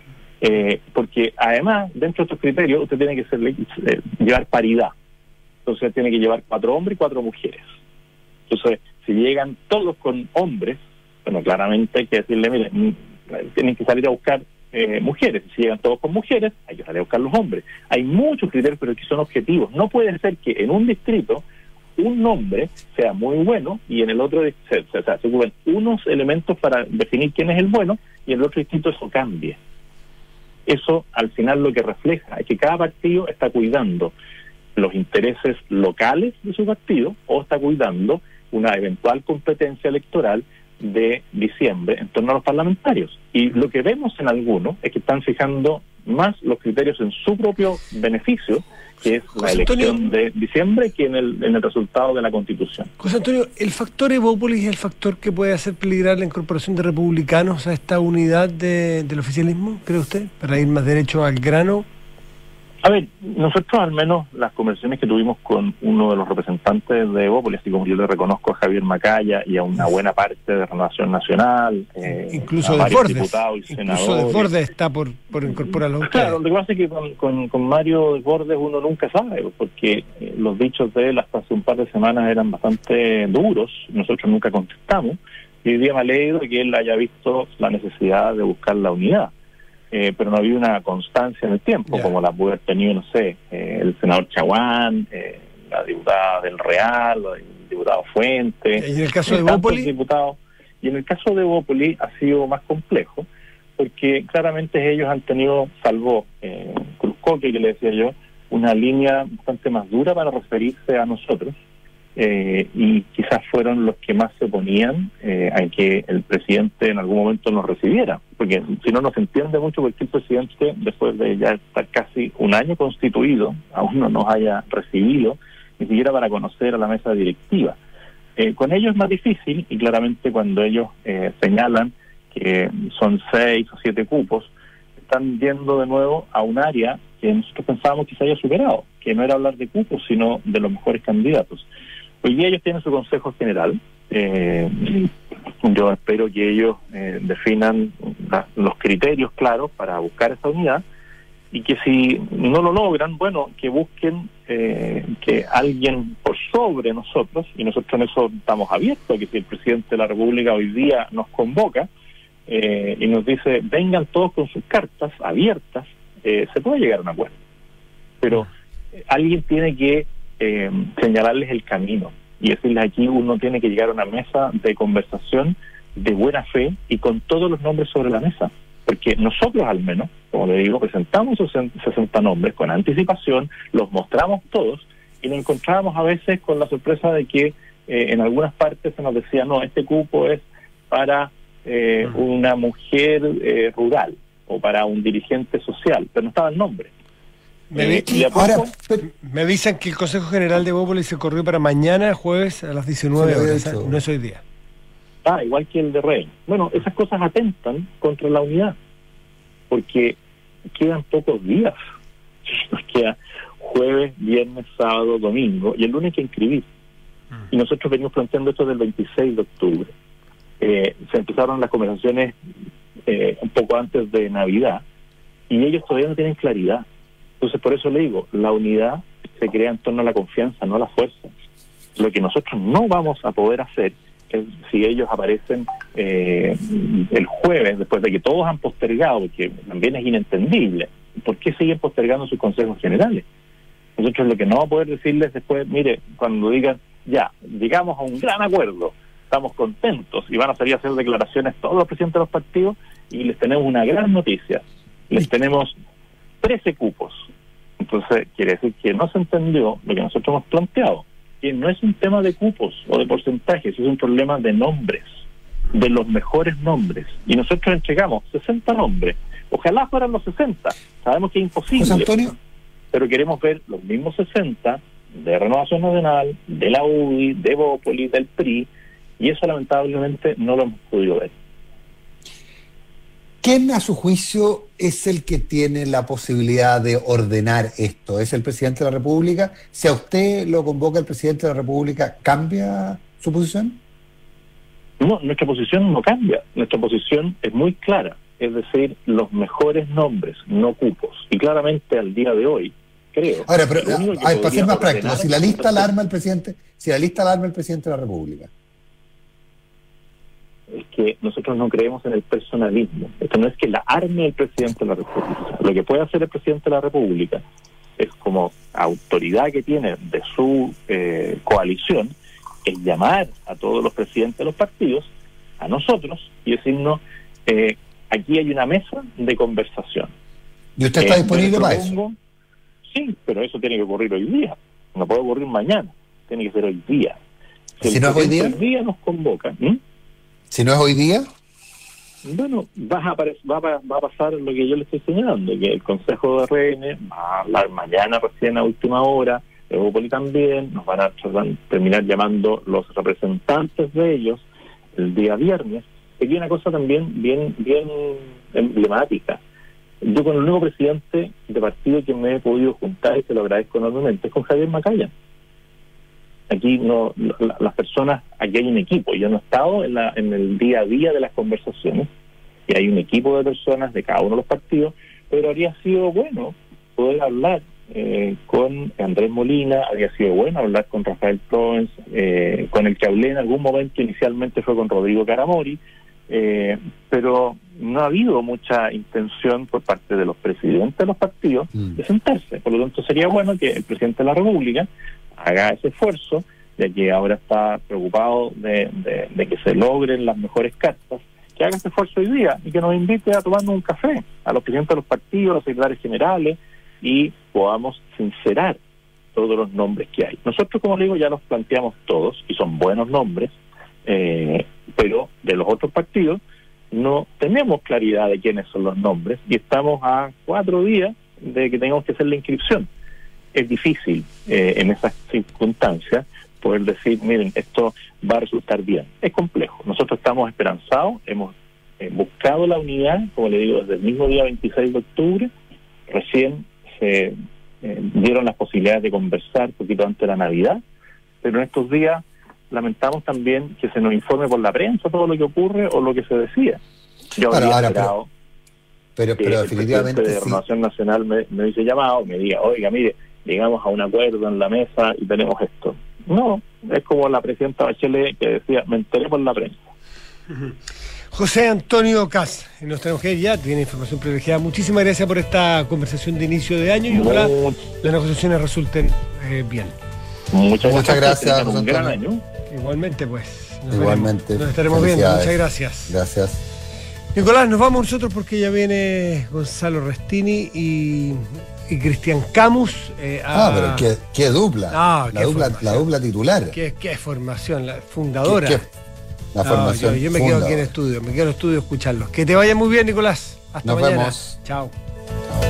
Eh, porque además, dentro de estos criterios, usted tiene que ser, eh, llevar paridad. Entonces tiene que llevar cuatro hombres y cuatro mujeres. Entonces, si llegan todos con hombres, bueno, claramente hay que decirle, miren, tienen que salir a buscar eh, mujeres. Si llegan todos con mujeres, hay que salir a buscar los hombres. Hay muchos criterios, pero que son objetivos. No puede ser que en un distrito un nombre sea muy bueno y en el otro se, se, se ocupen unos elementos para definir quién es el bueno y en el otro distrito eso cambie. Eso al final lo que refleja es que cada partido está cuidando los intereses locales de su partido o está cuidando una eventual competencia electoral de diciembre en torno a los parlamentarios. Y lo que vemos en algunos es que están fijando más los criterios en su propio beneficio, que es la José elección Antonio, de diciembre, que en el, en el resultado de la Constitución. José Antonio, ¿el factor Evópolis es el factor que puede hacer peligrar la incorporación de republicanos a esta unidad de, del oficialismo, cree usted, para ir más derecho al grano? A ver, nosotros al menos las conversaciones que tuvimos con uno de los representantes de Evópolis, así como yo le reconozco a Javier Macaya y a una buena parte de Renovación Nacional, eh, incluso a de varios Bordes, diputados y incluso senadores. Desbordes está por, por incorporarlo a ustedes. Claro, lo que pasa es que con, con, con Mario Desbordes uno nunca sabe, porque eh, los dichos de él hasta hace un par de semanas eran bastante duros, nosotros nunca contestamos, y hoy día me alegro de que él haya visto la necesidad de buscar la unidad. Eh, pero no había una constancia en el tiempo, yeah. como la pudo haber tenido, no sé, eh, el senador Chaguán, eh, la diputada del Real, el diputado Fuente. ¿Y en el caso de Evópolis? Y en el caso de Evópolis ha sido más complejo, porque claramente ellos han tenido, salvo eh, Cruzcoque, que le decía yo, una línea bastante más dura para referirse a nosotros, eh, y quizás fueron los que más se oponían eh, a que el presidente en algún momento nos recibiera, porque si no nos entiende mucho porque el presidente, después de ya estar casi un año constituido, aún no nos haya recibido, ni siquiera para conocer a la mesa directiva. Eh, con ellos es más difícil, y claramente cuando ellos eh, señalan que son seis o siete cupos, están yendo de nuevo a un área que nosotros pensábamos que se haya superado, que no era hablar de cupos, sino de los mejores candidatos. Hoy día ellos tienen su consejo general. Eh, yo espero que ellos eh, definan la, los criterios claros para buscar esa unidad, y que si no lo logran, bueno, que busquen eh, que alguien por sobre nosotros, y nosotros en eso estamos abiertos, que si el presidente de la República hoy día nos convoca eh, y nos dice vengan todos con sus cartas abiertas, eh, se puede llegar a un acuerdo. Pero eh, alguien tiene que Eh, señalarles el camino y decirles aquí uno tiene que llegar a una mesa de conversación de buena fe y con todos los nombres sobre la mesa, porque nosotros al menos, como le digo, presentamos sesenta nombres con anticipación, los mostramos todos y nos encontrábamos a veces con la sorpresa de que eh, en algunas partes se nos decía no, este cupo es para eh, una mujer eh, rural o para un dirigente social, pero no estaba el nombre. Me, eh, y ahora, me avisan que el Consejo General de Evópolis se corrió para mañana, jueves, a las diecinueve horas. No es hoy día. Ah, igual que el de Rey. Bueno, esas cosas atentan contra la unidad, porque quedan pocos días. Nos queda jueves, viernes, sábado, domingo, y el lunes hay que inscribir. Mm. Y nosotros venimos planteando esto del veintiséis de octubre. eh, se empezaron las conversaciones eh, un poco antes de Navidad y ellos todavía no tienen claridad. Entonces, por eso le digo, la unidad se crea en torno a la confianza, no a la fuerza. Lo que nosotros no vamos a poder hacer es, si ellos aparecen eh, el jueves, después de que todos han postergado, que también es inentendible, ¿por qué siguen postergando sus consejos generales? Nosotros lo que no vamos a poder decirles después, mire, cuando digan, ya, llegamos a un gran acuerdo, estamos contentos, y van a salir a hacer declaraciones todos los presidentes de los partidos, y les tenemos una gran noticia, les tenemos trece cupos. Entonces, quiere decir que no se entendió lo que nosotros hemos planteado, que no es un tema de cupos o de porcentajes, es un problema de nombres, de los mejores nombres. Y nosotros entregamos sesenta nombres. Ojalá fueran los sesenta. Sabemos que es imposible. José Antonio. Pero queremos ver los mismos sesenta de Renovación Nacional, de la U D I, de Bópoli, del P R I, y eso lamentablemente no lo hemos podido ver. ¿Quién, a su juicio, es el que tiene la posibilidad de ordenar esto? ¿Es el presidente de la República? Si a usted lo convoca el presidente de la República, ¿cambia su posición? No, nuestra posición no cambia. Nuestra posición es muy clara. Es decir, los mejores nombres, no cupos. Y claramente al día de hoy, creo... Ahora, pero, lo único que a ver, para ser más podría práctico, ordenar si la es lista la arma el presidente, si la lista la arma el presidente de la República. Es que nosotros no creemos en el personalismo. Esto no es que la arme el presidente de la República. Lo que puede hacer el presidente de la República es, como autoridad que tiene de su eh, coalición, es llamar a todos los presidentes de los partidos, a nosotros, y decirnos, eh, aquí hay una mesa de conversación. ¿Y usted está eh, disponible para eso? Sí, pero eso tiene que ocurrir hoy día. No puede ocurrir mañana. Tiene que ser hoy día. Si, si el no es hoy día, hoy día nos convoca. ¿Mm? Si no es hoy día, bueno, va a, va, a, va a pasar lo que yo le estoy señalando, que el Consejo de R N va a hablar mañana recién a última hora, Evópoli también, nos van a terminar llamando los representantes de ellos el día viernes. Aquí hay una cosa también bien, bien emblemática. Yo con el nuevo presidente de partido que me he podido juntar, y se lo agradezco enormemente, es con Javier Macaya. Aquí no, la, las personas, aquí hay un equipo. Yo no he estado en, la, en el día a día de las conversaciones, y hay un equipo de personas de cada uno de los partidos, pero habría sido bueno poder hablar eh, con Andrés Molina, habría sido bueno hablar con Rafael Provence, eh, con el que hablé en algún momento inicialmente fue con Rodrigo Caramori, eh, pero no ha habido mucha intención por parte de los presidentes de los partidos mm. de sentarse. Por lo tanto, sería bueno que el presidente de la República haga ese esfuerzo, ya que ahora está preocupado de, de, de que se logren las mejores cartas, que haga ese esfuerzo hoy día y que nos invite a tomarnos un café a los presidentes de los partidos, a los secretarios generales, y podamos sincerar todos los nombres que hay. Nosotros, como le digo, ya los planteamos todos, y son buenos nombres, eh, pero de los otros partidos no tenemos claridad de quiénes son los nombres, y estamos a cuatro días de que tengamos que hacer la inscripción. Es difícil eh, en esas circunstancias poder decir, miren, esto va a resultar bien. Es complejo. Nosotros estamos esperanzados, hemos eh, buscado la unidad, como le digo, desde el mismo día veintiséis de octubre. Recién se eh, dieron las posibilidades de conversar un poquito antes de la Navidad, pero en estos días lamentamos también que se nos informe por la prensa todo lo que ocurre o lo que se decía. Yo bueno, había ahora, esperado pero, pero, pero que definitivamente el presidente de sí. Renovación Nacional me, me dice llamado, me diga, oiga, mire, llegamos a un acuerdo en la mesa y tenemos esto. No, es como la presidenta Bachelet que decía, me enteré por la prensa. Uh-huh. José Antonio Kass, nos tenemos que ir ya, tiene información privilegiada. Muchísimas gracias por esta conversación de inicio de año, y ojalá Much... las negociaciones resulten eh, bien. Muchas, Muchas gracias, gracias José un gran Antonio. año. Igualmente, pues. Nos Igualmente. Veremos. Nos estaremos viendo. Muchas gracias. Gracias. Nicolás, nos vamos nosotros porque ya viene Gonzalo Restini y, y Cristian Camus. Eh, a... Ah, pero qué, qué dupla. Ah, la, qué dupla la dupla titular. Qué, qué formación, la fundadora. ¿Qué, qué? La no, formación. Yo, yo me quedo aquí en el estudio, me quedo en el estudio a escucharlos. Que te vaya muy bien, Nicolás. Hasta Nos mañana. Vemos. Chao. Chao.